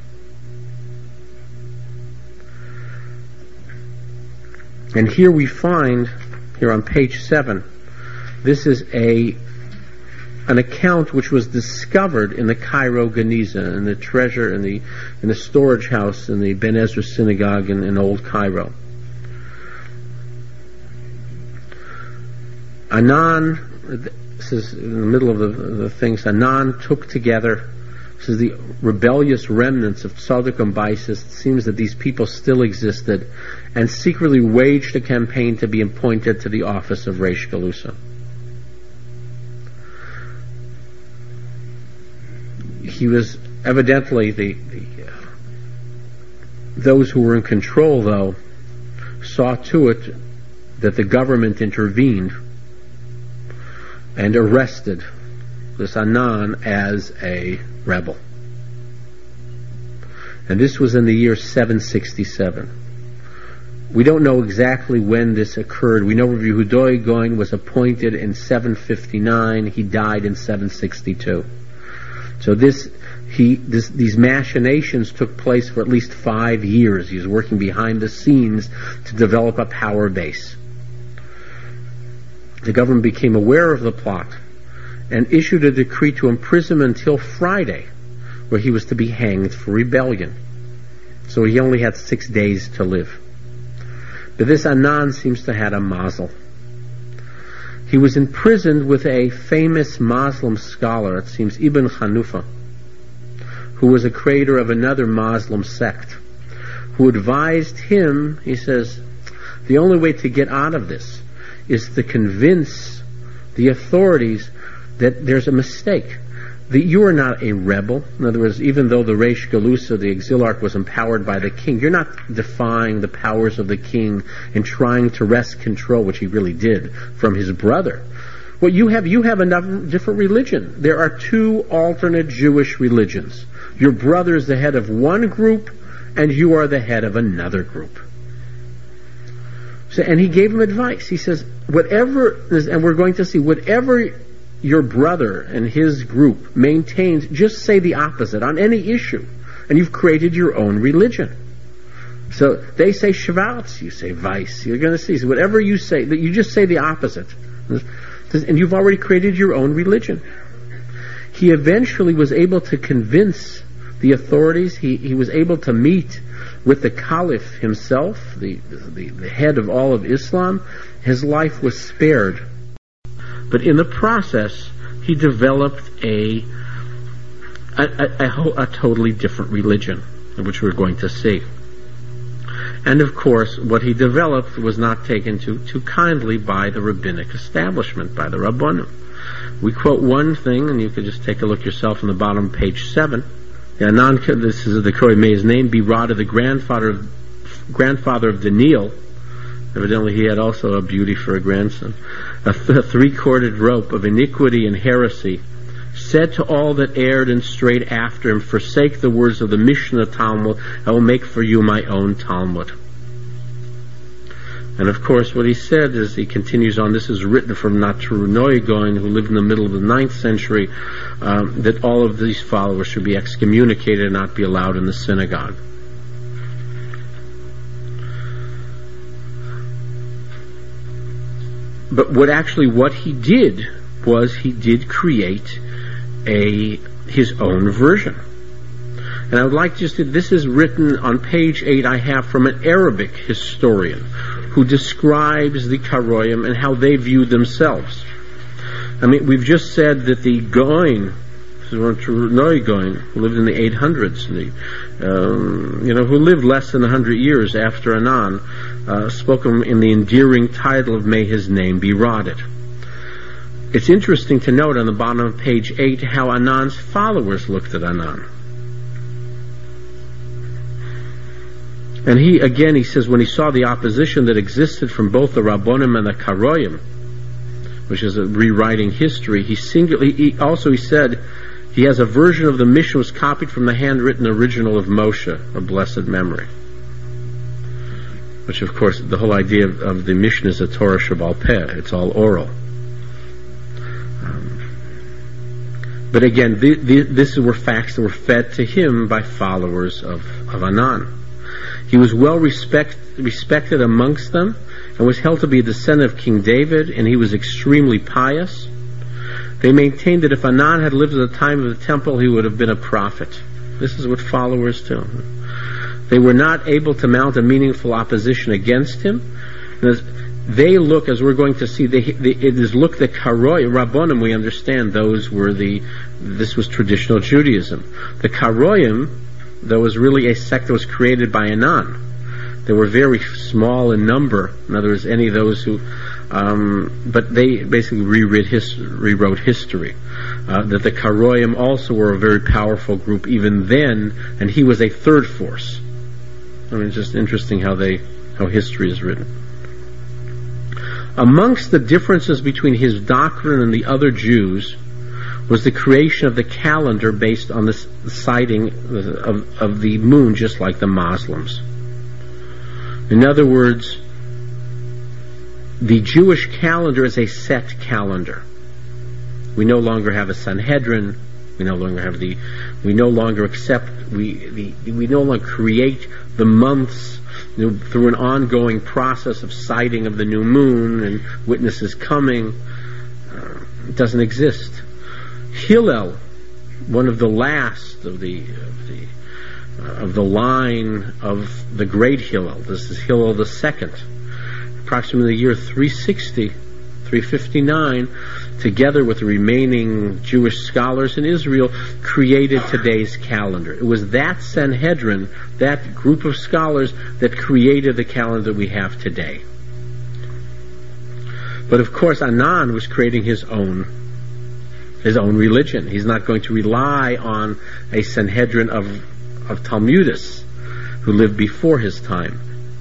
And here we find, here on page seven, this is a an account which was discovered in the Cairo Geniza, in the treasure, in the in the storage house in the Ben Ezra synagogue in, in Old Cairo. Anan, this is in the middle of the, the things, Anan took together, this is the rebellious remnants of Tzaddik and Baisis. It seems that these people still existed, and secretly waged a campaign to be appointed to the office of Reish Galusa. He was evidently the, the uh, those who were in control, though, saw to it that the government intervened and arrested this Anan as a rebel. And this was in the year seven sixty-seven. We don't know exactly when this occurred. We know Rav Yehudoi Goin was appointed in seven fifty-nine. He died in seven sixty-two. So this, he, this, these machinations took place for at least five years. He was working behind the scenes to develop a power base. The government became aware of the plot and issued a decree to imprison him until Friday, where he was to be hanged for rebellion. So he only had six days to live. But this Anan seems to have had a mazel. He was imprisoned with a famous Muslim scholar, it seems Ibn Khanufa, who was a creator of another Muslim sect, who advised him, he says, the only way to get out of this is to convince the authorities that there's a mistake, that you are not a rebel. In other words, even though the Reish Galusa, the exilarch, was empowered by the king, you're not defying the powers of the king and trying to wrest control, which he really did, from his brother. What you have, you have a different religion. There are two alternate Jewish religions. Your brother is the head of one group, and you are the head of another group. So, and he gave him advice. He says, whatever, and we're going to see, whatever your brother and his group maintains, just say the opposite on any issue, and you've created your own religion. So they say Schwarz, you say Weiss. You're going to see, so whatever you say, that you just say the opposite, and you've already created your own religion. He eventually was able to convince the authorities. He, he was able to meet with the Caliph himself, the, the, the head of all of Islam. His life was spared. But in the process, he developed a a, a, a, a totally different religion, which we're going to see. And of course, what he developed was not taken too, too kindly by the rabbinic establishment, by the Rabbanim. We quote one thing, and you could just take a look yourself on the bottom of page seven. Anan, this is the Korah, may his name be Rada, the grandfather of, grandfather of Daniel. Evidently he had also a beauty for a grandson. A, th- a three-corded rope of iniquity and heresy, said to all that erred and strayed after him, forsake the words of the Mishnah Talmud, I will make for you my own Talmud. And of course what he said is, he continues on, this is written from Natru Goin, who lived in the middle of the ninth century, um, that all of these followers should be excommunicated and not be allowed in the synagogue. But what actually what he did was he did create a his own version. And I would like just to, this is written on page eight I have from an Arabic historian who describes the Karoyim and how they viewed themselves. I mean, we've just said that the Goin, Noi Goin, who lived in the eight hundreds, the, um, you know, who lived less than one hundred years after Anan, uh, spoke of him in the endearing title of May his name be rotted. It's interesting to note on the bottom of page eight how Anan's followers looked at Anan. And he, again, he says, when he saw the opposition that existed from both the Rabbonim and the Karoyim, which is a rewriting history, he singularly, he, also he said, he has a version of the Mishnah was copied from the handwritten original of Moshe, of blessed memory. Which, of course, the whole idea of, of the Mishnah is a Torah Shebal Peh. It's all oral. Um, but again, the, the, this were facts that were fed to him by followers of, of Anan. He was well respect, respected amongst them and was held to be a descendant of King David, and he was extremely pious. They maintained that if Anan had lived at the time of the temple, he would have been a prophet. This is what followers do. They were not able to mount a meaningful opposition against him. They look, as we're going to see, they, they, it is look the Karoy, Rabbonim, we understand those were the, this was traditional Judaism. The Karoyim, there was really a sect that was created by Anan. They were very small in number. In other words, any of those who, um, but they basically rewrote, his, rewrote history. Uh, that the Karoyim also were a very powerful group even then, and he was a third force. I mean, it's just interesting how they, how history is written. Amongst the differences between his doctrine and the other Jews was the creation of the calendar based on the sighting of, of the moon, just like the Muslims. In other words, the Jewish calendar is a set calendar. We no longer have a Sanhedrin. We no longer have the. We no longer accept. We the, we no longer create the months, you know, through an ongoing process of sighting of the new moon and witnesses coming. Uh, it doesn't exist. Hillel, one of the last of the of the uh, of the line of the great Hillel. This is Hillel the second, approximately the year three sixty, three fifty-nine, together with the remaining Jewish scholars in Israel, created today's calendar. It was that Sanhedrin, that group of scholars, that created the calendar we have today. But of course, Anan was creating his own, his own religion. He's not going to rely on a Sanhedrin of, of Talmudists who lived before his time.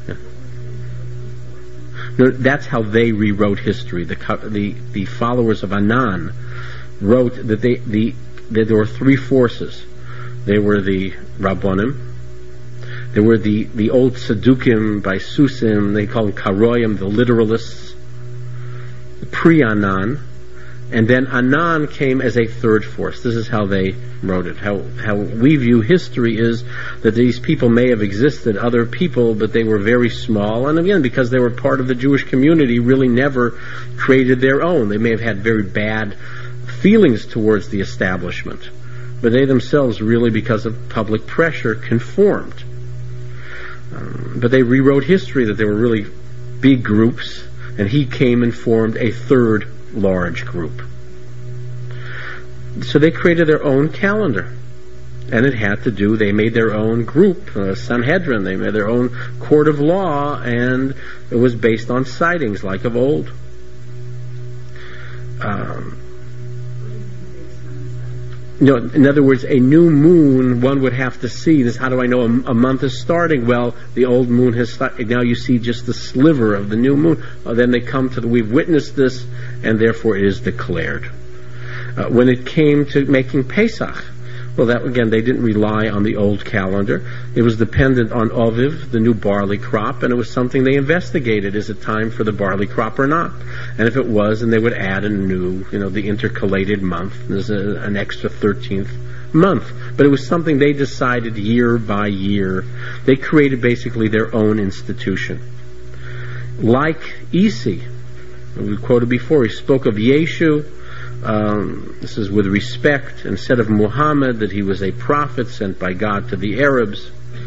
No, that's how they rewrote history. The, the the followers of Anan wrote that they the that there were three forces. They were the Rabbonim. There were the, the old Sadukim by Susim. They call them Karoyim, the literalists. Pre-Anan. And then Anan came as a third force. This is how they wrote it. How how we view history is that these people may have existed, other people, but they were very small. And again, because they were part of the Jewish community, really never created their own. They may have had very bad feelings towards the establishment. But they themselves really, because of public pressure, conformed. Um, but they rewrote history that there were really big groups, and he came and formed a third large group. So they created their own calendar, and it had to do, they made their own group, uh, Sanhedrin, they made their own court of law, and it was based on sightings like of old. Um, you know, in other words, a new moon, one would have to see this. How do I know a, a month is starting? Well, the old moon has started. Now you see just the sliver of the new moon. Uh, then they come to the, we've witnessed this, and therefore it is declared. Uh, when it came to making Pesach, well, that again, they didn't rely on the old calendar. It was dependent on Oviv, the new barley crop, and it was something they investigated. Is it time for the barley crop or not? And if it was, then they would add a new, you know, the intercalated month. There's a, an extra thirteenth month. But it was something they decided year by year. They created basically their own institution. Like Isi, we quoted before, he spoke of Yeshu. Um, this is with respect, and said of Muhammad that he was a prophet sent by God to the Arabs.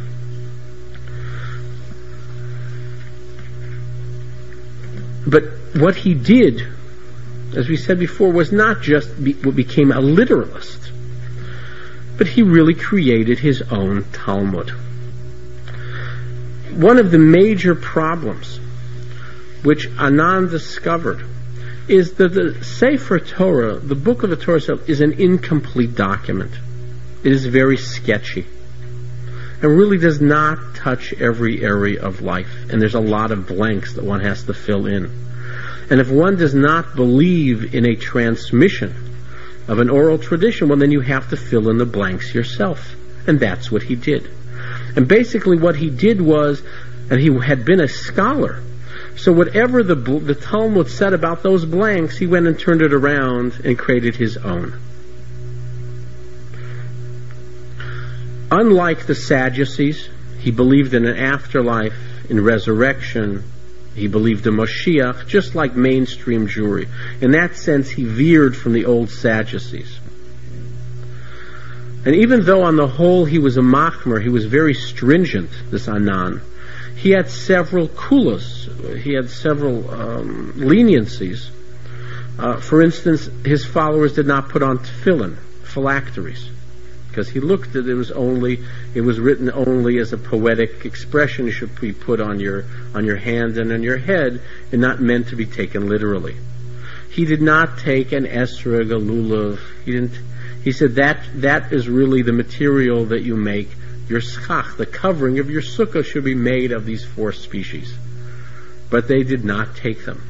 But what he did, as we said before, was not just be, what became a literalist, but he really created his own Talmud. One of the major problems which Anan discovered is that the Sefer Torah, the book of the Torah itself, is an incomplete document. It is very sketchy and really does not touch every area of life. And there's a lot of blanks that one has to fill in. And if one does not believe in a transmission of an oral tradition, well, then you have to fill in the blanks yourself. And that's what he did. And basically what he did was, and he had been a scholar, so whatever the, the Talmud said about those blanks, he went and turned it around and created his own. Unlike the Sadducees, he believed in an afterlife, in resurrection. He believed in Moshiach, just like mainstream Jewry. In that sense, he veered from the old Sadducees. And even though on the whole he was a machmer, he was very stringent, this Anan, he had several kulas. He had several um, leniencies. Uh, for instance, his followers did not put on tefillin, phylacteries, because he looked at it was only it was written only as a poetic expression. It should be put on your on your hand and on your head, and not meant to be taken literally. He did not take an esrog, a lulav. He didn't. He said that that is really the material that you make your schach, the covering of your sukkah, should be made of these four species. But they did not take them.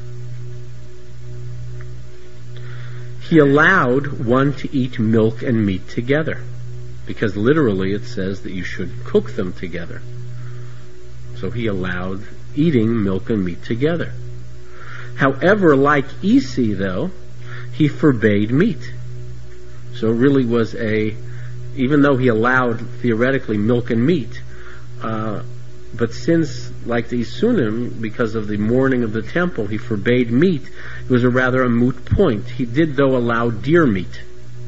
He allowed one to eat milk and meat together, because literally it says that you should cook them together. So he allowed eating milk and meat together. However, like Isi, though, he forbade meat. So it really was a, even though he allowed theoretically milk and meat, uh, but since, like the Isunim, because of the mourning of the temple, he forbade meat, it was a rather a moot point. He did, though, allow deer meat.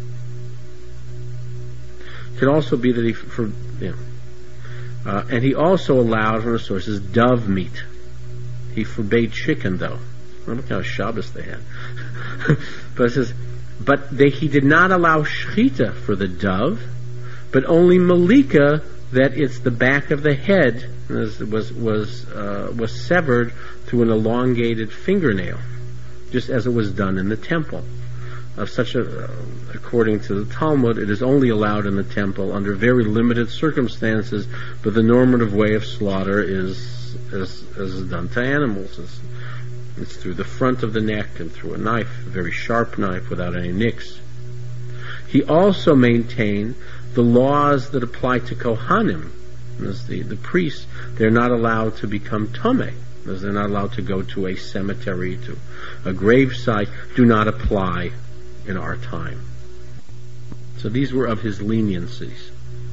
It could also be that he, for, yeah. uh, and he also allowed, from the sources, dove meat. He forbade chicken, though. I don't know what kind of Shabbos they had. But it says, but they, he did not allow shchita for the dove, but only malika, that it's the back of the head was was was, uh, was severed through an elongated fingernail, just as it was done in the temple. Of such a, uh, according to the Talmud, it is only allowed in the temple under very limited circumstances, but the normative way of slaughter is as is done to animals. It's, it's through the front of the neck and through a knife, a very sharp knife without any nicks. He also maintained the laws that apply to Kohanim, as the, the priests. They're not allowed to become Tomei, as they're not allowed to go to a cemetery, to a gravesite, do not apply in our time. So these were of his leniencies.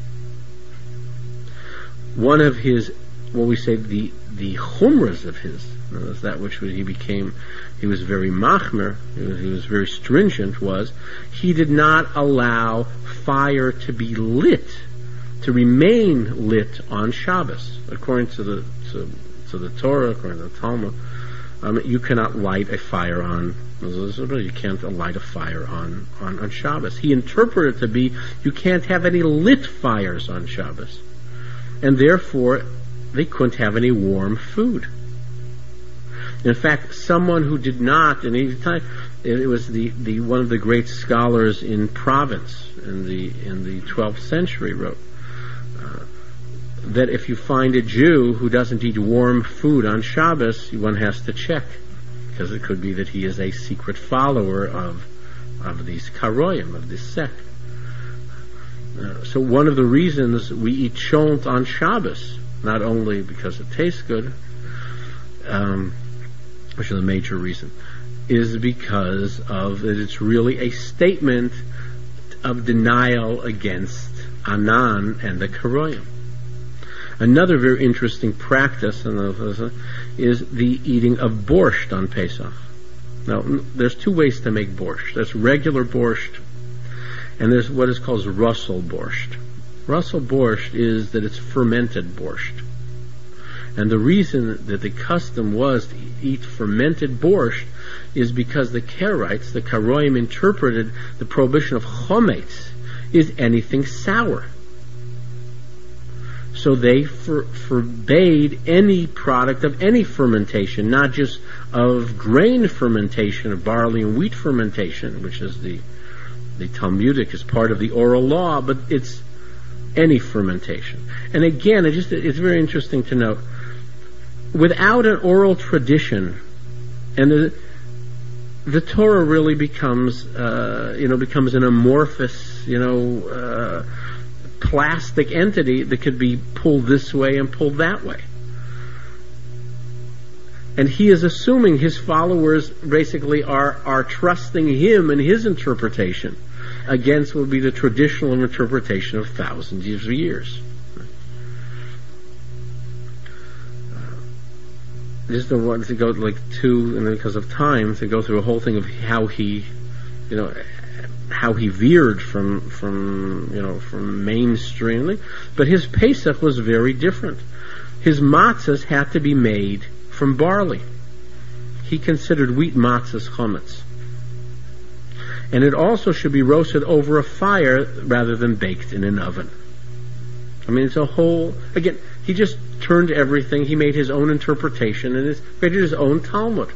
One of his, what we say, the the chumras of his, is that which he became, he was very machmer, he was, he was very stringent, was he did not allow fire to be lit, to remain lit on Shabbos. According to the to, to the Torah, according to the Talmud, um, you cannot light a fire on. You can't light a fire on, on, on Shabbos. He interpreted it to be, you can't have any lit fires on Shabbos. And therefore, they couldn't have any warm food. In fact, someone who did not, in any time, it was the, the one of the great scholars in Provence in the in the twelfth century wrote uh, that if you find a Jew who doesn't eat warm food on Shabbos, one has to check, because it could be that he is a secret follower of of these karoyim, of this sect. Uh, so one of the reasons we eat shont on Shabbos, not only because it tastes good, um, which is a major reason, is because of that it's really a statement of denial against Anan and the karoyim. Another very interesting practice is the eating of borscht on Pesach. Now, there's two ways to make borscht. There's regular borscht, and there's what is called russell borscht. Russell borscht is that it's fermented borscht. And the reason that the custom was to eat fermented borscht is because the Karaites, the Karoim, interpreted the prohibition of chometz is anything sour. So they for, forbade any product of any fermentation, not just of grain fermentation, of barley and wheat fermentation, which is the the Talmudic, is part of the oral law, but it's any fermentation. And again, it just it's very interesting to note, without an oral tradition, and the, the Torah really becomes, uh, you know, becomes an amorphous, you know, uh, plastic entity that could be pulled this way and pulled that way. And he is assuming his followers basically are, are trusting him and his interpretation against what would be the traditional interpretation of thousands of years. Just don't want to go like two, and because of time, to go through a whole thing of how he, you know, how he veered from from you know from mainstream. But his Pesach was very different. His matzahs had to be made from barley. He considered wheat matzahs chametz, and it also should be roasted over a fire rather than baked in an oven. I mean, it's a whole again. He just turned everything. He made his own interpretation and his, created his own Talmud.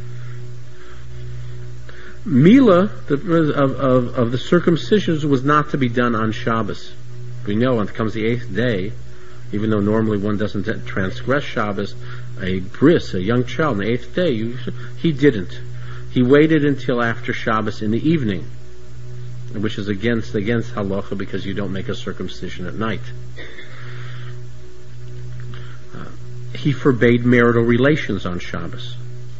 Mila the, of, of, of the circumcisions was not to be done on Shabbos. We know when it comes the eighth day, even though normally one doesn't transgress Shabbos, a bris, a young child, on the eighth day, you, he didn't. He waited until after Shabbos in the evening, which is against against halacha, because you don't make a circumcision at night. He forbade marital relations on Shabbos.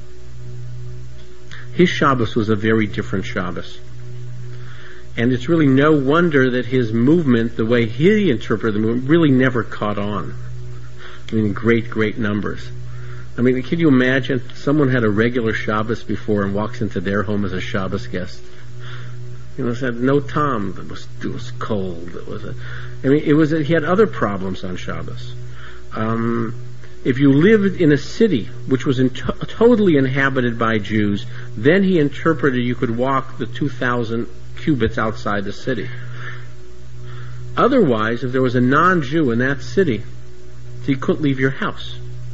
His Shabbos was a very different Shabbos. And it's really no wonder that his movement, the way he interpreted the movement, really never caught on. I mean, in great, great numbers. I mean, can you imagine someone had a regular Shabbos before and walks into their home as a Shabbos guest? You know, it had no Tom. It was, it was cold. It was a, I mean, it was, he had other problems on Shabbos. Um, if you lived in a city which was in to- totally inhabited by Jews, then he interpreted you could walk the two thousand cubits outside the city. Otherwise, if there was a non-Jew in that city, you couldn't leave your house.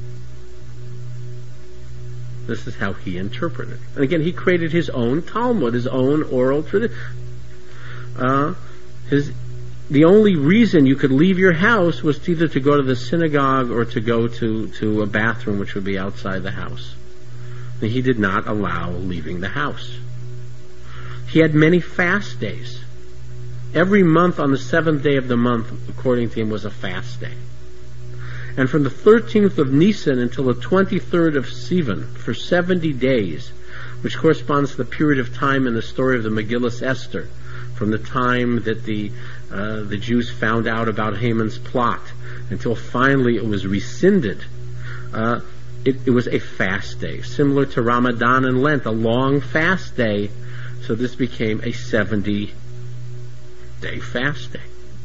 This is how he interpreted it. And again, he created his own Talmud, his own oral tradition. Uh, his, the only reason you could leave your house was either to go to the synagogue or to go to, to a bathroom, which would be outside the house. And he did not allow leaving the house. He had many fast days. Every month on the seventh day of the month, according to him, was a fast day. And from the thirteenth of Nisan until the twenty-third of Sivan, for seventy days, which corresponds to the period of time in the story of the Megillah Esther, from the time that the uh, the Jews found out about Haman's plot until finally it was rescinded, uh, it, it was a fast day, similar to Ramadan and Lent, a long fast day. So this became a seventy-day fast day.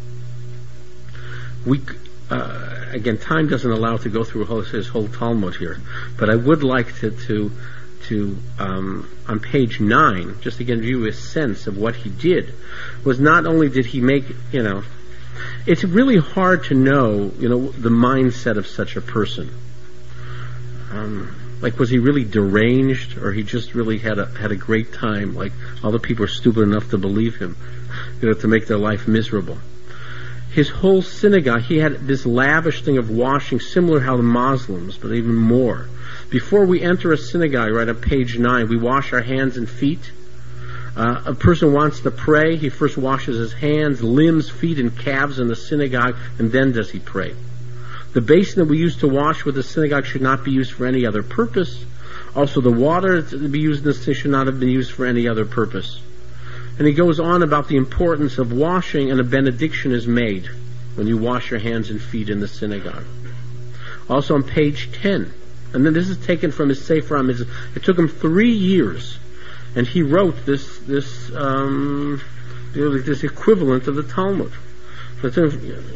We... Uh, again, time doesn't allow to go through whole, his whole Talmud here, but I would like to, to, to um, on page nine, just to give you a sense of what he did, was not only did he make, you know, it's really hard to know, you know, the mindset of such a person. Um, like, was he really deranged, or he just really had a had a great time? Like, all the people are stupid enough to believe him, you know, to make their life miserable. His whole synagogue, he had this lavish thing of washing, similar to how the Muslims, but even more. Before we enter a synagogue, right on page nine, we wash our hands and feet. Uh, a person wants to pray, he first washes his hands, limbs, feet, and calves in the synagogue, and then does he pray. The basin that we use to wash with the synagogue should not be used for any other purpose. Also, the water to be used in this thing should not have been used for any other purpose. And he goes on about the importance of washing, and a benediction is made when you wash your hands and feet in the synagogue. Also on page ten, and then this is taken from his Sefer HaMitzvot. It took him three years, and he wrote this this um, you know, this equivalent of the Talmud. So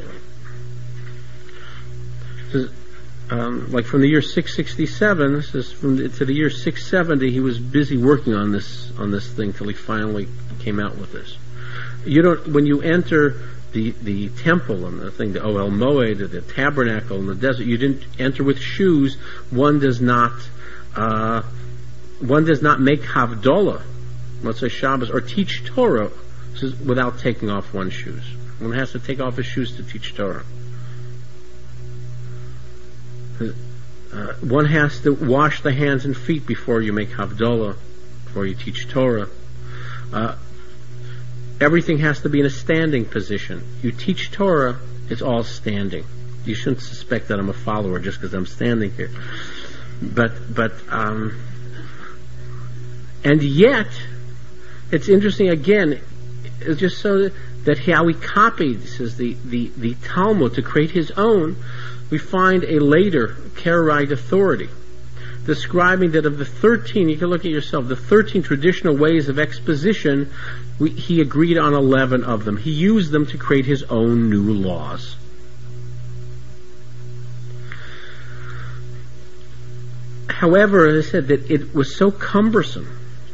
um, like from the year six sixty-seven, this is from the, to the year six seventy, he was busy working on this on this thing till he finally came out with this. You don't when you enter the the temple and the thing, the Ohel Moed, the tabernacle in the desert, you didn't enter with shoes. One does not uh, one does not make Havdalah, let's say Shabbos, or teach Torah without taking off one's shoes. One has to take off his shoes to teach Torah. Uh, one has to wash the hands and feet before you make Havdalah, before you teach Torah. Uh, everything has to be in a standing position. You teach Torah, it's all standing. You shouldn't suspect that I'm a follower just because I'm standing here. But, but, um, and yet, it's interesting again, it's just so that, that how he copied, this is the, the, the Talmud to create his own. We find a later Karaite authority describing that of the thirteen, you can look at yourself, the thirteen traditional ways of exposition, we, he agreed on eleven of them. He used them to create his own new laws. However, as I said, that it was so cumbersome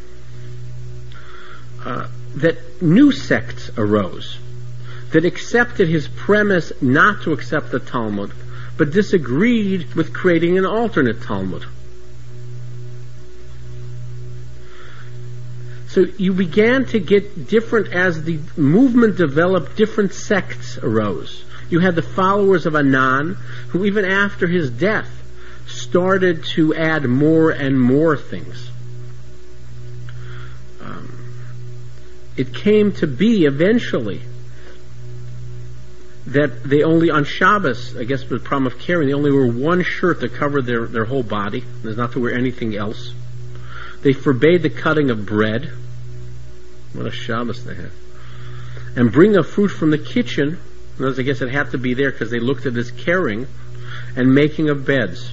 uh, that new sects arose that accepted his premise not to accept the Talmud, but disagreed with creating an alternate Talmud. So you began to get different, as the movement developed, different sects arose. You had the followers of Anan, who even after his death started to add more and more things. Um, it came to be eventually that they only, on Shabbos, I guess with the problem of carrying, they only wore one shirt to cover their, their whole body. There's not to wear anything else. They forbade the cutting of bread. What a Shabbos they had. And bring a fruit from the kitchen. I guess it had to be there because they looked at it as caring. And making of beds.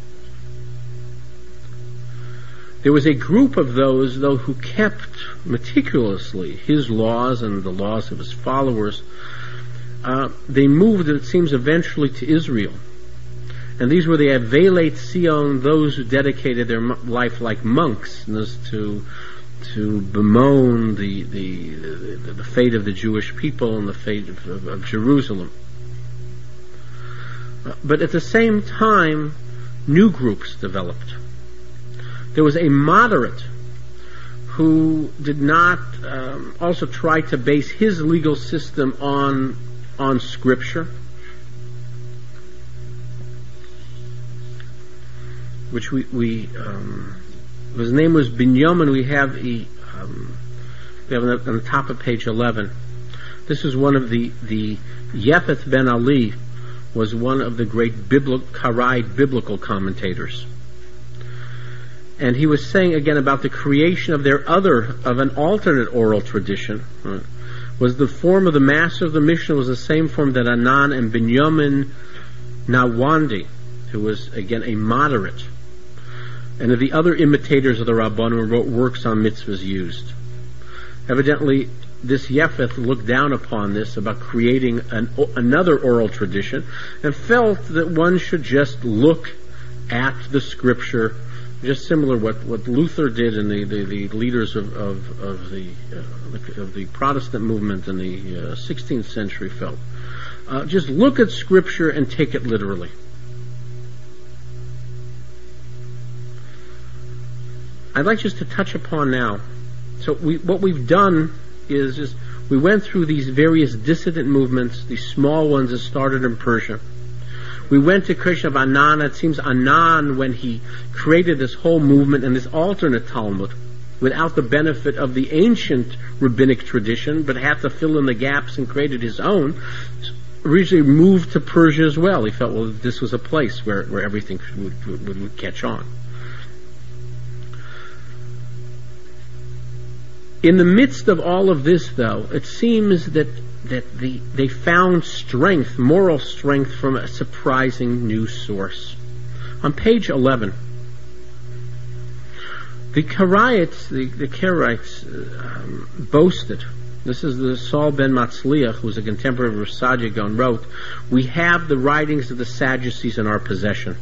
There was a group of those, though, who kept meticulously his laws and the laws of his followers. Uh, they moved, it seems, eventually to Israel. And these were the Aveleit Sion, those who dedicated their life like monks, and this to to bemoan the the, the the fate of the Jewish people and the fate of, of, of Jerusalem. Uh, but at the same time, new groups developed. There was a moderate who did not um, also try to base his legal system on on Scripture, which we, we um, his name was Binyamin. We have a, um, we have on the top of page eleven. This is one of the the Yefeth ben Ali was one of the great biblical Karaite biblical commentators, and he was saying again about the creation of their other of an alternate oral tradition. Right? Was the form of the master of the Mishnah was the same form that Anan and Binyamin Nawandi, who was again a moderate, and of the other imitators of the Rabbanim wrote works on mitzvahs used. Evidently, this Yefeth looked down upon this about creating an, another oral tradition, and felt that one should just look at the Scripture, just similar what what Luther did and the, the, the leaders of of, of the uh, of the Protestant movement in the uh, sixteenth century felt. Uh, just look at Scripture and take it literally. I'd like just to touch upon now. So we, what we've done is, is we went through these various dissident movements, these small ones that started in Persia. We went to Krishna of Anan. It seems Anan, when he created this whole movement and this alternate Talmud, without the benefit of the ancient rabbinic tradition, but had to fill in the gaps and created his own, originally moved to Persia as well. He felt, well, this was a place where, where everything would, would, would catch on. In the midst of all of this, though, it seems that that the, they found strength, moral strength, from a surprising new source. On page eleven, the Karaites, the, the Karaites um, boasted, this is the Saul ben Matzliach, who was a contemporary of Rav Saadia Gaon, wrote, "We have the writings of the Sadducees in our possession.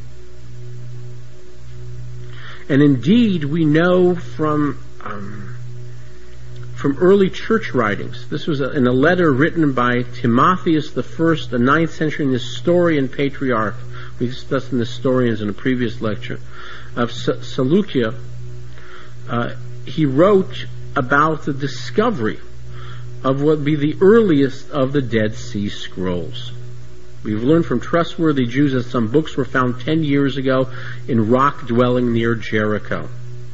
And indeed, we know from... Um, from early church writings." This was a, in a letter written by Timotheus the First, a ninth century Nestorian patriarch. We discussed the Nestorians in a previous lecture of Seleucia. Uh, he wrote about the discovery of what would be the earliest of the Dead Sea Scrolls. We've learned from trustworthy Jews that some books were found ten years ago in rock dwelling near Jericho.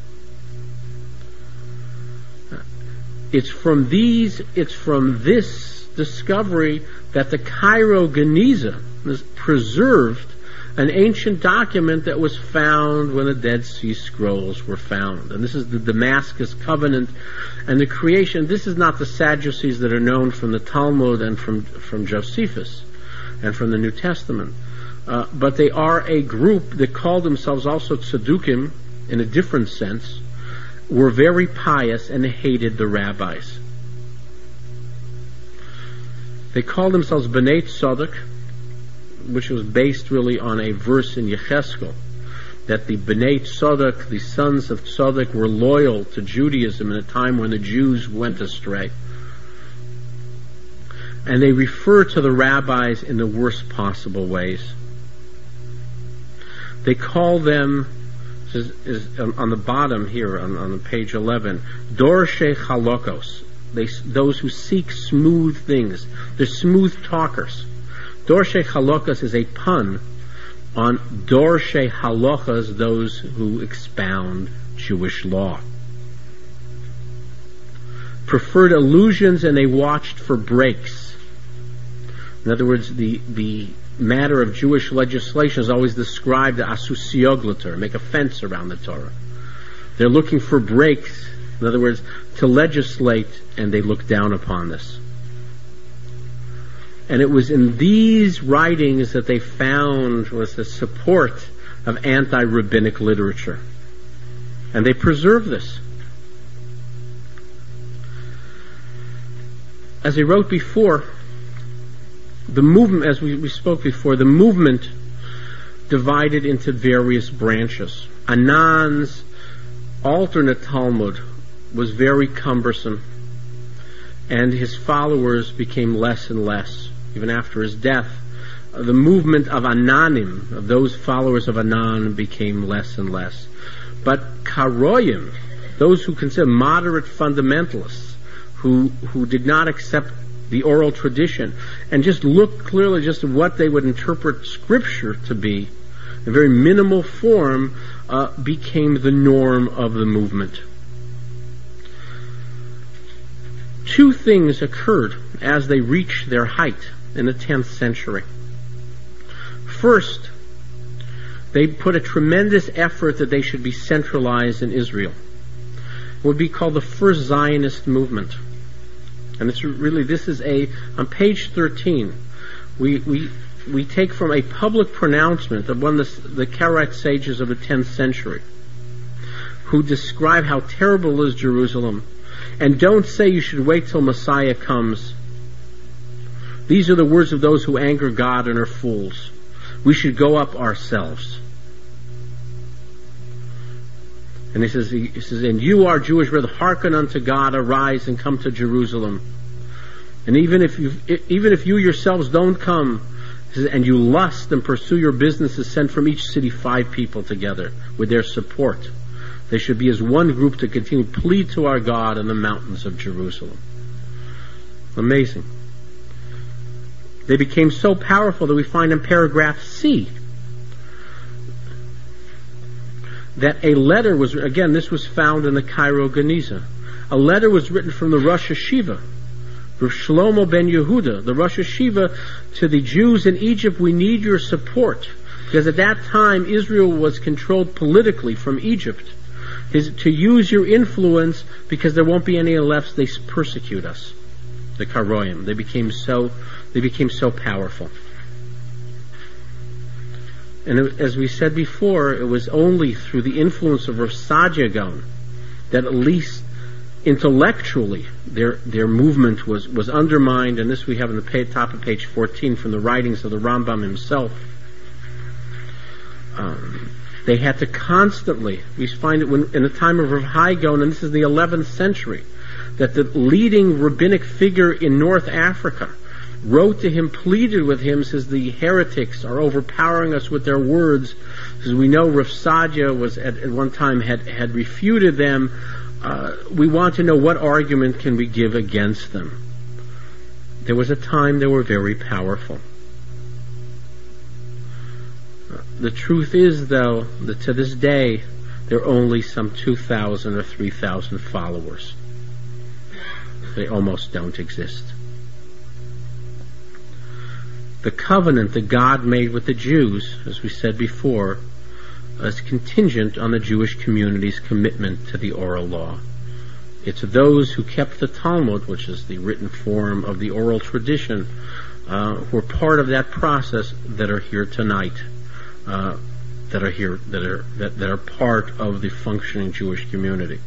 It's from these, it's from this discovery that the Cairo Geniza has preserved an ancient document that was found when the Dead Sea Scrolls were found. And this is the Damascus Covenant and the creation. This is not the Sadducees that are known from the Talmud and from, from Josephus and from the New Testament. Uh, but they are a group that call themselves also Tzedukim in a different sense, were very pious and hated the rabbis. They called themselves Bnei Tzadok, which was based really on a verse in Yecheskel, that the Bnei Tzadok, the sons of Tzadok, were loyal to Judaism in a time when the Jews went astray. And they refer to the rabbis in the worst possible ways. They call them, Is, is on the bottom here on, on page eleven, Dorshei Halokos, they, those who seek smooth things. They're smooth talkers. Dorshei Halokos is a pun on Dorshei Halachas, those who expound Jewish law. Preferred allusions, and they watched for breaks. In other words, the the matter of Jewish legislation is always described as asusioglater, make a fence around the Torah. They're looking for breaks, in other words, to legislate, and they look down upon this. And it was in these writings that they found was the support of anti-rabbinic literature. And they preserved this. As I wrote before, the movement, as we, we spoke before, the movement divided into various branches. Anan's alternate Talmud was very cumbersome, and his followers became less and less. Even after his death, the movement of Ananim, of those followers of Anan, became less and less. But Karoyim, those who consider moderate fundamentalists, who who did not accept the oral tradition, and just looked clearly just at what they would interpret Scripture to be, in very minimal form, uh, became the norm of the movement. Two things occurred as they reached their height in the tenth century. First, they put a tremendous effort that they should be centralized in Israel. It would be called the first Zionist movement. And it's really, this is a, on page thirteen, we we we take from a public pronouncement of one of the, the Karaite sages of the tenth century, who describe how terrible is Jerusalem, and don't say you should wait till Messiah comes. These are the words of those who anger God and are fools. We should go up ourselves. And he says, he says, and you are Jewish, brother, hearken unto God, arise and come to Jerusalem. And even if you, even if you yourselves don't come, he says, and you lust and pursue your businesses, send from each city five people together with their support. They should be as one group to continue plead to our God in the mountains of Jerusalem. Amazing. They became so powerful that we find in paragraph C that a letter was, again, this was found in the Cairo Geniza. A letter was written from the Rosh Hashiva, Rav Shlomo ben Yehuda, the Rosh Hashiva, to the Jews in Egypt. We need your support, because at that time Israel was controlled politically from Egypt. Is to use your influence, because there won't be any left. They persecute us, the Karoim. They became so, they became so powerful. And it, as we said before, it was only through the influence of Rav Saadia Gaon that at least intellectually their their movement was, was undermined, and this we have in the page, top of page fourteen from the writings of the Rambam himself. Um, they had to constantly, we find it when, in the time of Rav Hai Gaon, and this is the eleventh century, that the leading rabbinic figure in North Africa wrote to him, pleaded with him, says the heretics are overpowering us with their words. As we know, Rav Saadia was at, at one time had, had refuted them. Uh, we want to know what argument can we give against them. There was a time they were very powerful. Uh, the truth is, though, that to this day there are only some two thousand or three thousand followers. They almost don't exist. The covenant that God made with the Jews, as we said before, is contingent on the Jewish community's commitment to the oral law. It's those who kept the Talmud, which is the written form of the oral tradition, uh, who are part of that process that are here tonight, uh, that are here, that are that, that are part of the functioning Jewish community.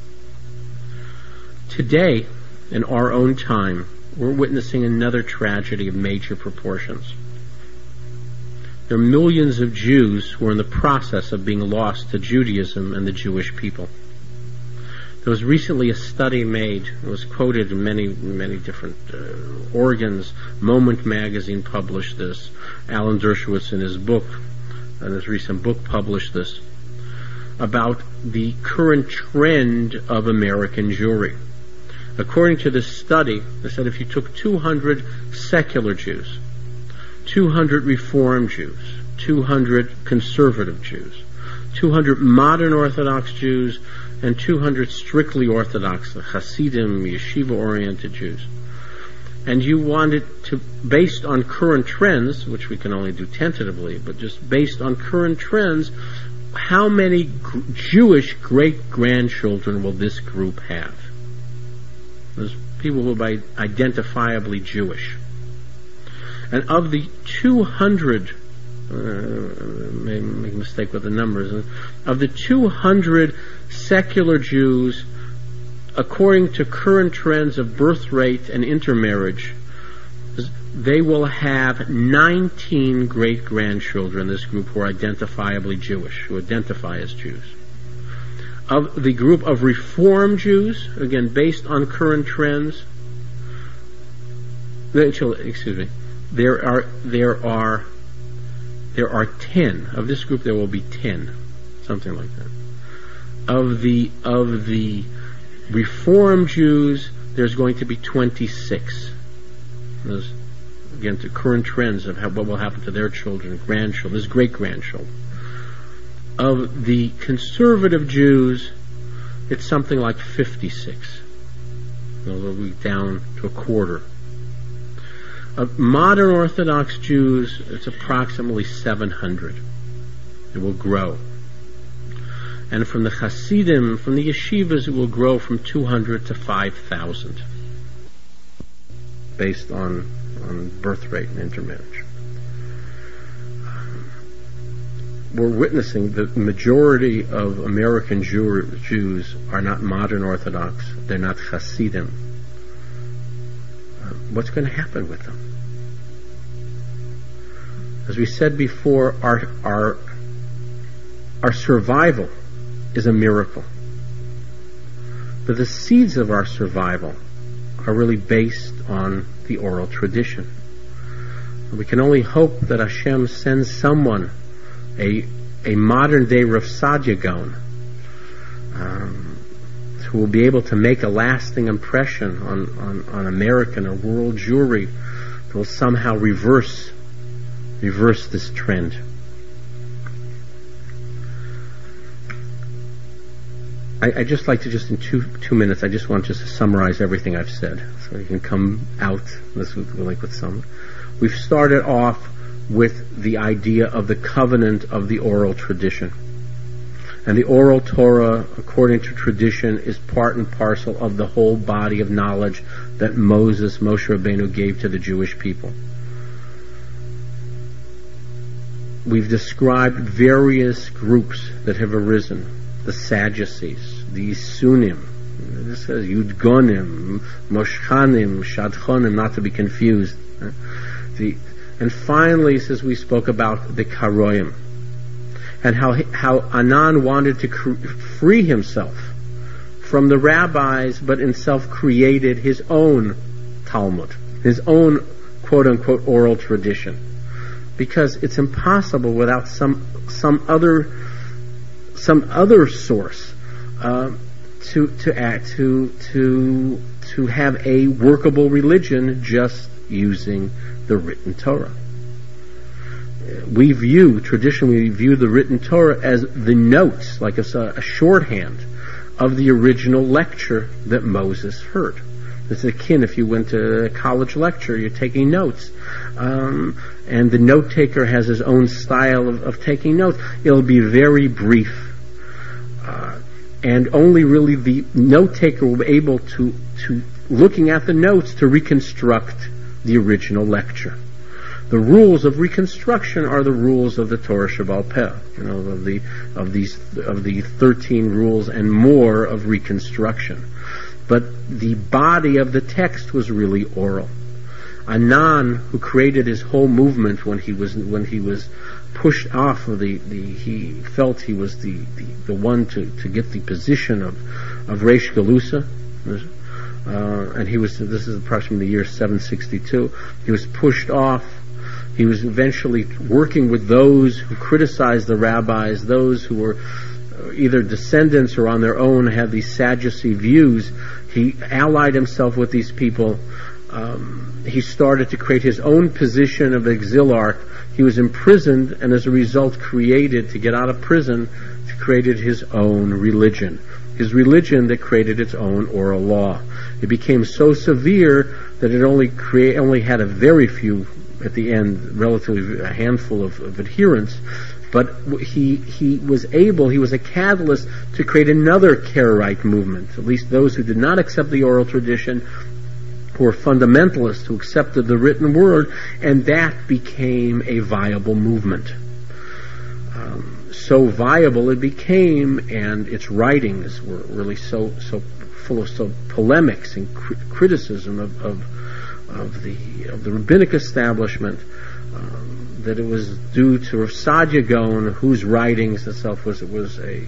Today, in our own time, we're witnessing another tragedy of major proportions. There are millions of Jews who are in the process of being lost to Judaism and the Jewish people. There was recently a study made, it was quoted in many, many different uh, organs. Moment magazine published this. Alan Dershowitz in his book, in his recent book, published this, about the current trend of American Jewry. According to this study, they said if you took two hundred secular Jews, two hundred Reform Jews, two hundred conservative Jews, two hundred modern Orthodox Jews, and two hundred strictly Orthodox, the Hasidim, yeshiva-oriented Jews, and you wanted to, based on current trends, which we can only do tentatively, but just based on current trends, how many g- Jewish great-grandchildren will this group have? There's people who are identifiably Jewish. And of the two hundred, uh, may make a mistake with the numbers, of the two hundred secular Jews, according to current trends of birth rate and intermarriage, they will have nineteen great-grandchildren, this group, who are identifiably Jewish, who identify as Jews. Of the group of Reform Jews, again, based on current trends, excuse me, there are, there are, there are ten. Of this group, there will be ten. Something like that. Of the, of the Reform Jews, there's going to be twenty-six. Those, again, to current trends of how, what will happen to their children, grandchildren, his great-grandchildren. Of the conservative Jews, it's something like fifty-six. They'll be down to a quarter. Of modern Orthodox Jews, it's approximately seven hundred. It will grow. And from the Hasidim, from the yeshivas, it will grow from two hundred to five thousand, based on, on birth rate and intermarriage. We're witnessing the majority of American Jew, Jews are not modern Orthodox. They're not Hasidim. Uh, what's going to happen with them? As we said before, our our our survival is a miracle. But the seeds of our survival are really based on the oral tradition. We can only hope that Hashem sends someone, a a modern day Rav Sadia Gaon, um, who will be able to make a lasting impression on, on, on American or world Jewry, that will somehow reverse reverse this trend. I, I just like to just in two two minutes, I just want just to summarize everything I've said, so you can come out this week like with some. We've started off with the idea of the covenant of the oral tradition. And the oral Torah, according to tradition, is part and parcel of the whole body of knowledge that Moses, Moshe Rabbeinu, gave to the Jewish people. We've described various groups that have arisen. The Sadducees, the Sunim, this says Yudgonim, Moshchanim, Shadchonim, not to be confused. The And finally, says we spoke about the Karoyim, and how how Anan wanted to cr- free himself from the rabbis, but himself created his own Talmud, his own quote-unquote oral tradition, because it's impossible without some some other some other source uh, to to act to to to have a workable religion just using the written Torah. We view, traditionally we view the written Torah as the notes, like a, a shorthand of the original lecture that Moses heard. It's akin if you went to a college lecture, you're taking notes. Um, and the note taker has his own style of, of taking notes. It'll be very brief. Uh, and only really the note taker will be able to, to, looking at the notes, to reconstruct the original lecture. The rules of reconstruction are the rules of the Torah Shebaal Peh, you know, of the of these of the thirteen rules and more of reconstruction. But the body of the text was really oral. Anan, who created his whole movement when he was when he was pushed off of the, the he felt he was the, the, the one to, to get the position of of Reish Galusa. Uh, and he was, this is approximately the year seven sixty-two, he was pushed off. He was eventually working with those who criticized the rabbis, those who were either descendants or on their own had these Sadducee views. He allied himself with these people. Um, he started to create his own position of exilarch. He was imprisoned, and as a result created, to get out of prison, created his own religion. His religion that created its own oral law. It became so severe that it only create, only had a very few, at the end, relatively a handful of, of adherents, but he he was able, he was a catalyst to create another Karaite movement, at least those who did not accept the oral tradition, who were fundamentalists, who accepted the written word, and that became a viable movement. Um, so viable it became, and its writings were really so so full of so polemics and cri- criticism of, of of the of the rabbinic establishment, um, that it was due to Rav Saadia Gaon, whose writings itself was was a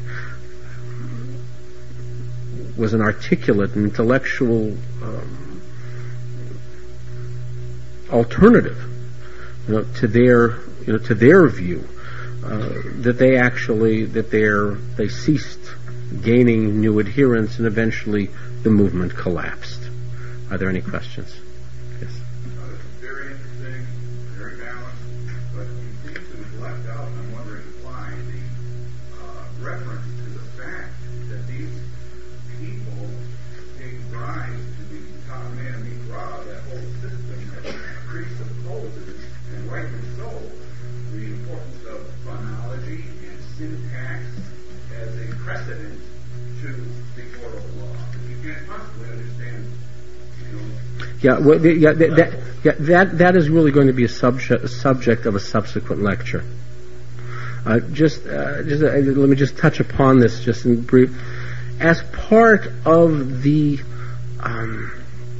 was an articulate, intellectual um, alternative, you know, to their you know to their view, uh, that they actually that they they ceased gaining new adherents, and eventually the movement collapsed. Are there any questions? Yes. Uh, it's very interesting, very balanced, but you seem to have left out, and I'm wondering why, the uh, reference to the fact that these people gave rise to the Talmud Mikra, that whole system that presupposes, and rightly so, the importance of phonology and syntax as a precedent to the oral law. You can't possibly understand, you know. Yeah, well, the, yeah, that, that, yeah, that that is really going to be a subject a subject of a subsequent lecture. Uh, just, uh, just uh, let me just touch upon this just in brief. As part of the um,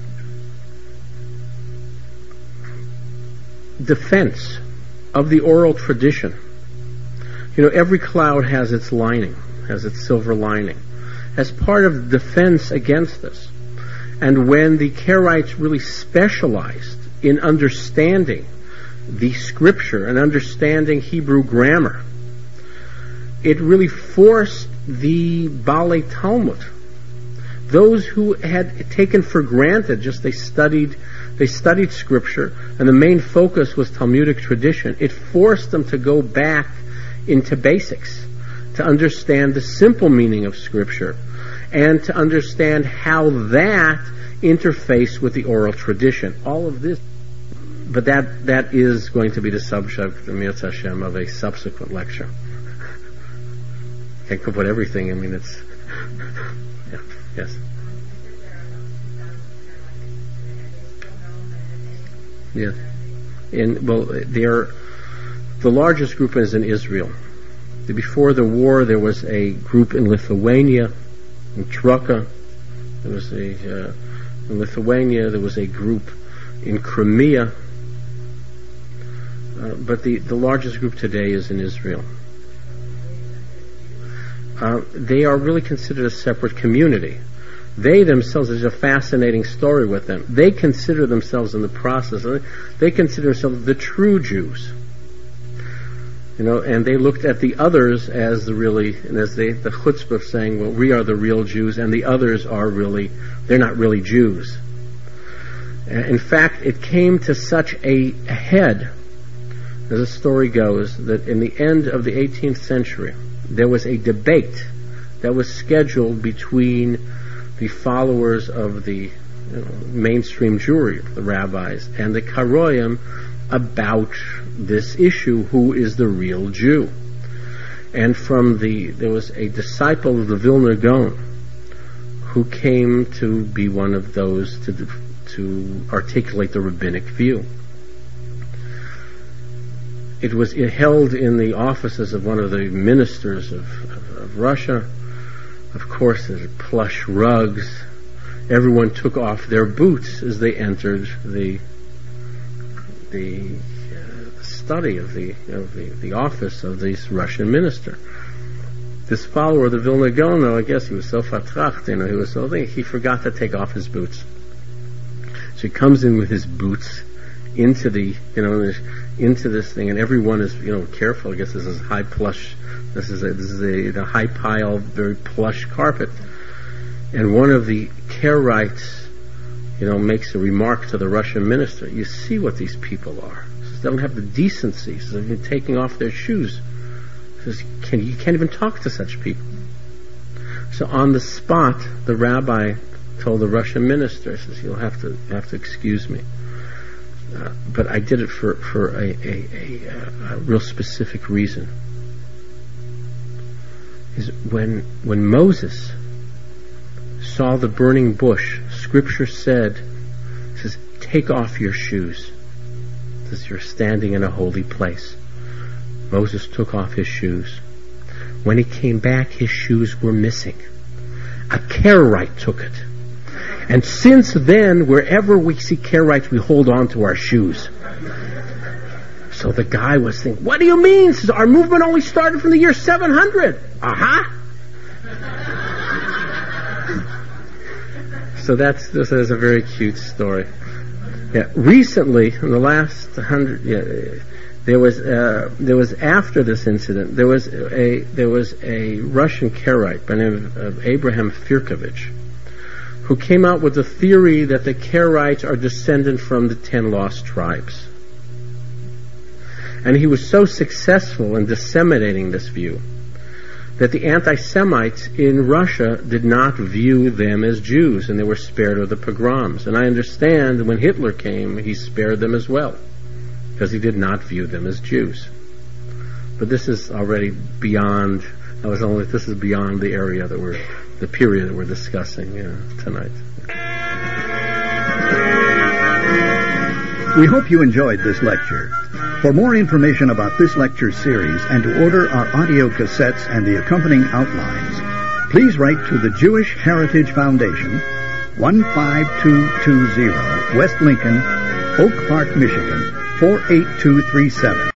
defense of the oral tradition, you know, every cloud has its lining, has its silver lining. As part of defense against this, and when the Karaites really specialized in understanding the scripture and understanding Hebrew grammar, it really forced the Baalei Talmud, those who had taken for granted just they studied they studied scripture and the main focus was Talmudic tradition, it forced them to go back into basics, to understand the simple meaning of scripture and to understand how that interfaced with the oral tradition. All of this, but that that is going to be the subject, Mirz Hashem, of a subsequent lecture. Can't put everything. I mean, it's yeah, yes. Yeah. In well, they're the largest group is in Israel. Before the war, there was a group in Lithuania, in Trucca. There was a uh, in Lithuania. There was a group in Crimea. Uh, but the, the largest group today is in Israel. Uh, they are really considered a separate community. They themselves, there's a fascinating story with them. They consider themselves in the process, they consider themselves the true Jews. You know, and they looked at the others as the really, and as they, the chutzpah of saying, well, we are the real Jews, and the others are really, they're not really Jews. In fact, it came to such a head, as the story goes, that in the end of the eighteenth century, there was a debate that was scheduled between the followers of the you know, mainstream Jewry, the rabbis, and the Karoyim about this issue, who is the real Jew. And from the, there was a disciple of the Vilna Gaon who came to be one of those to, to articulate the rabbinic view. It was held in the offices of one of the ministers of, of, of Russia. Of course, there's plush rugs. Everyone took off their boots as they entered the the, uh, the study of the of the, the office of this Russian minister. This follower of the Vilna Gaon, I guess he was so fatracht, you know, he was so he forgot to take off his boots. So he comes in with his boots into the you know into this thing, and everyone is you know careful. I guess this is high plush. This is a this is a, a high pile, very plush carpet. And one of the Karaites, you know, makes a remark to the Russian minister. You see what these people are. He says, they don't have the decency. He says, they're taking off their shoes. He says, can, you can't even talk to such people. So on the spot, the rabbi told the Russian minister, he says, you'll have to you have to excuse me. Uh, but I did it for, for a, a, a, a real specific reason. Is when when Moses saw the burning bush, Scripture said, it says, take off your shoes. It says, you're standing in a holy place. Moses took off his shoes. When he came back, his shoes were missing. A Karaite took it. And since then, wherever we see Karaites, we hold on to our shoes. So the guy was thinking, what do you mean? Says, our movement only started from the year seven hundred. Aha! So that's this is a very cute story. Yeah, recently, in the last hundred, yeah, there was uh, there was after this incident, there was a there was a Russian Karaite by the name of, of Abraham Firkovich, who came out with the theory that the Karaites are descended from the ten lost tribes. And he was so successful in disseminating this view that the anti-Semites in Russia did not view them as Jews, and they were spared of the pogroms. And I understand when Hitler came, he spared them as well, because he did not view them as Jews. But this is already beyond, I was only, this is beyond the area that we're, the period that we're discussing yeah, tonight. We hope you enjoyed this lecture. For more information about this lecture series and to order our audio cassettes and the accompanying outlines, please write to the Jewish Heritage Foundation, one five two two zero West Lincoln, Oak Park, Michigan, four eight two three seven.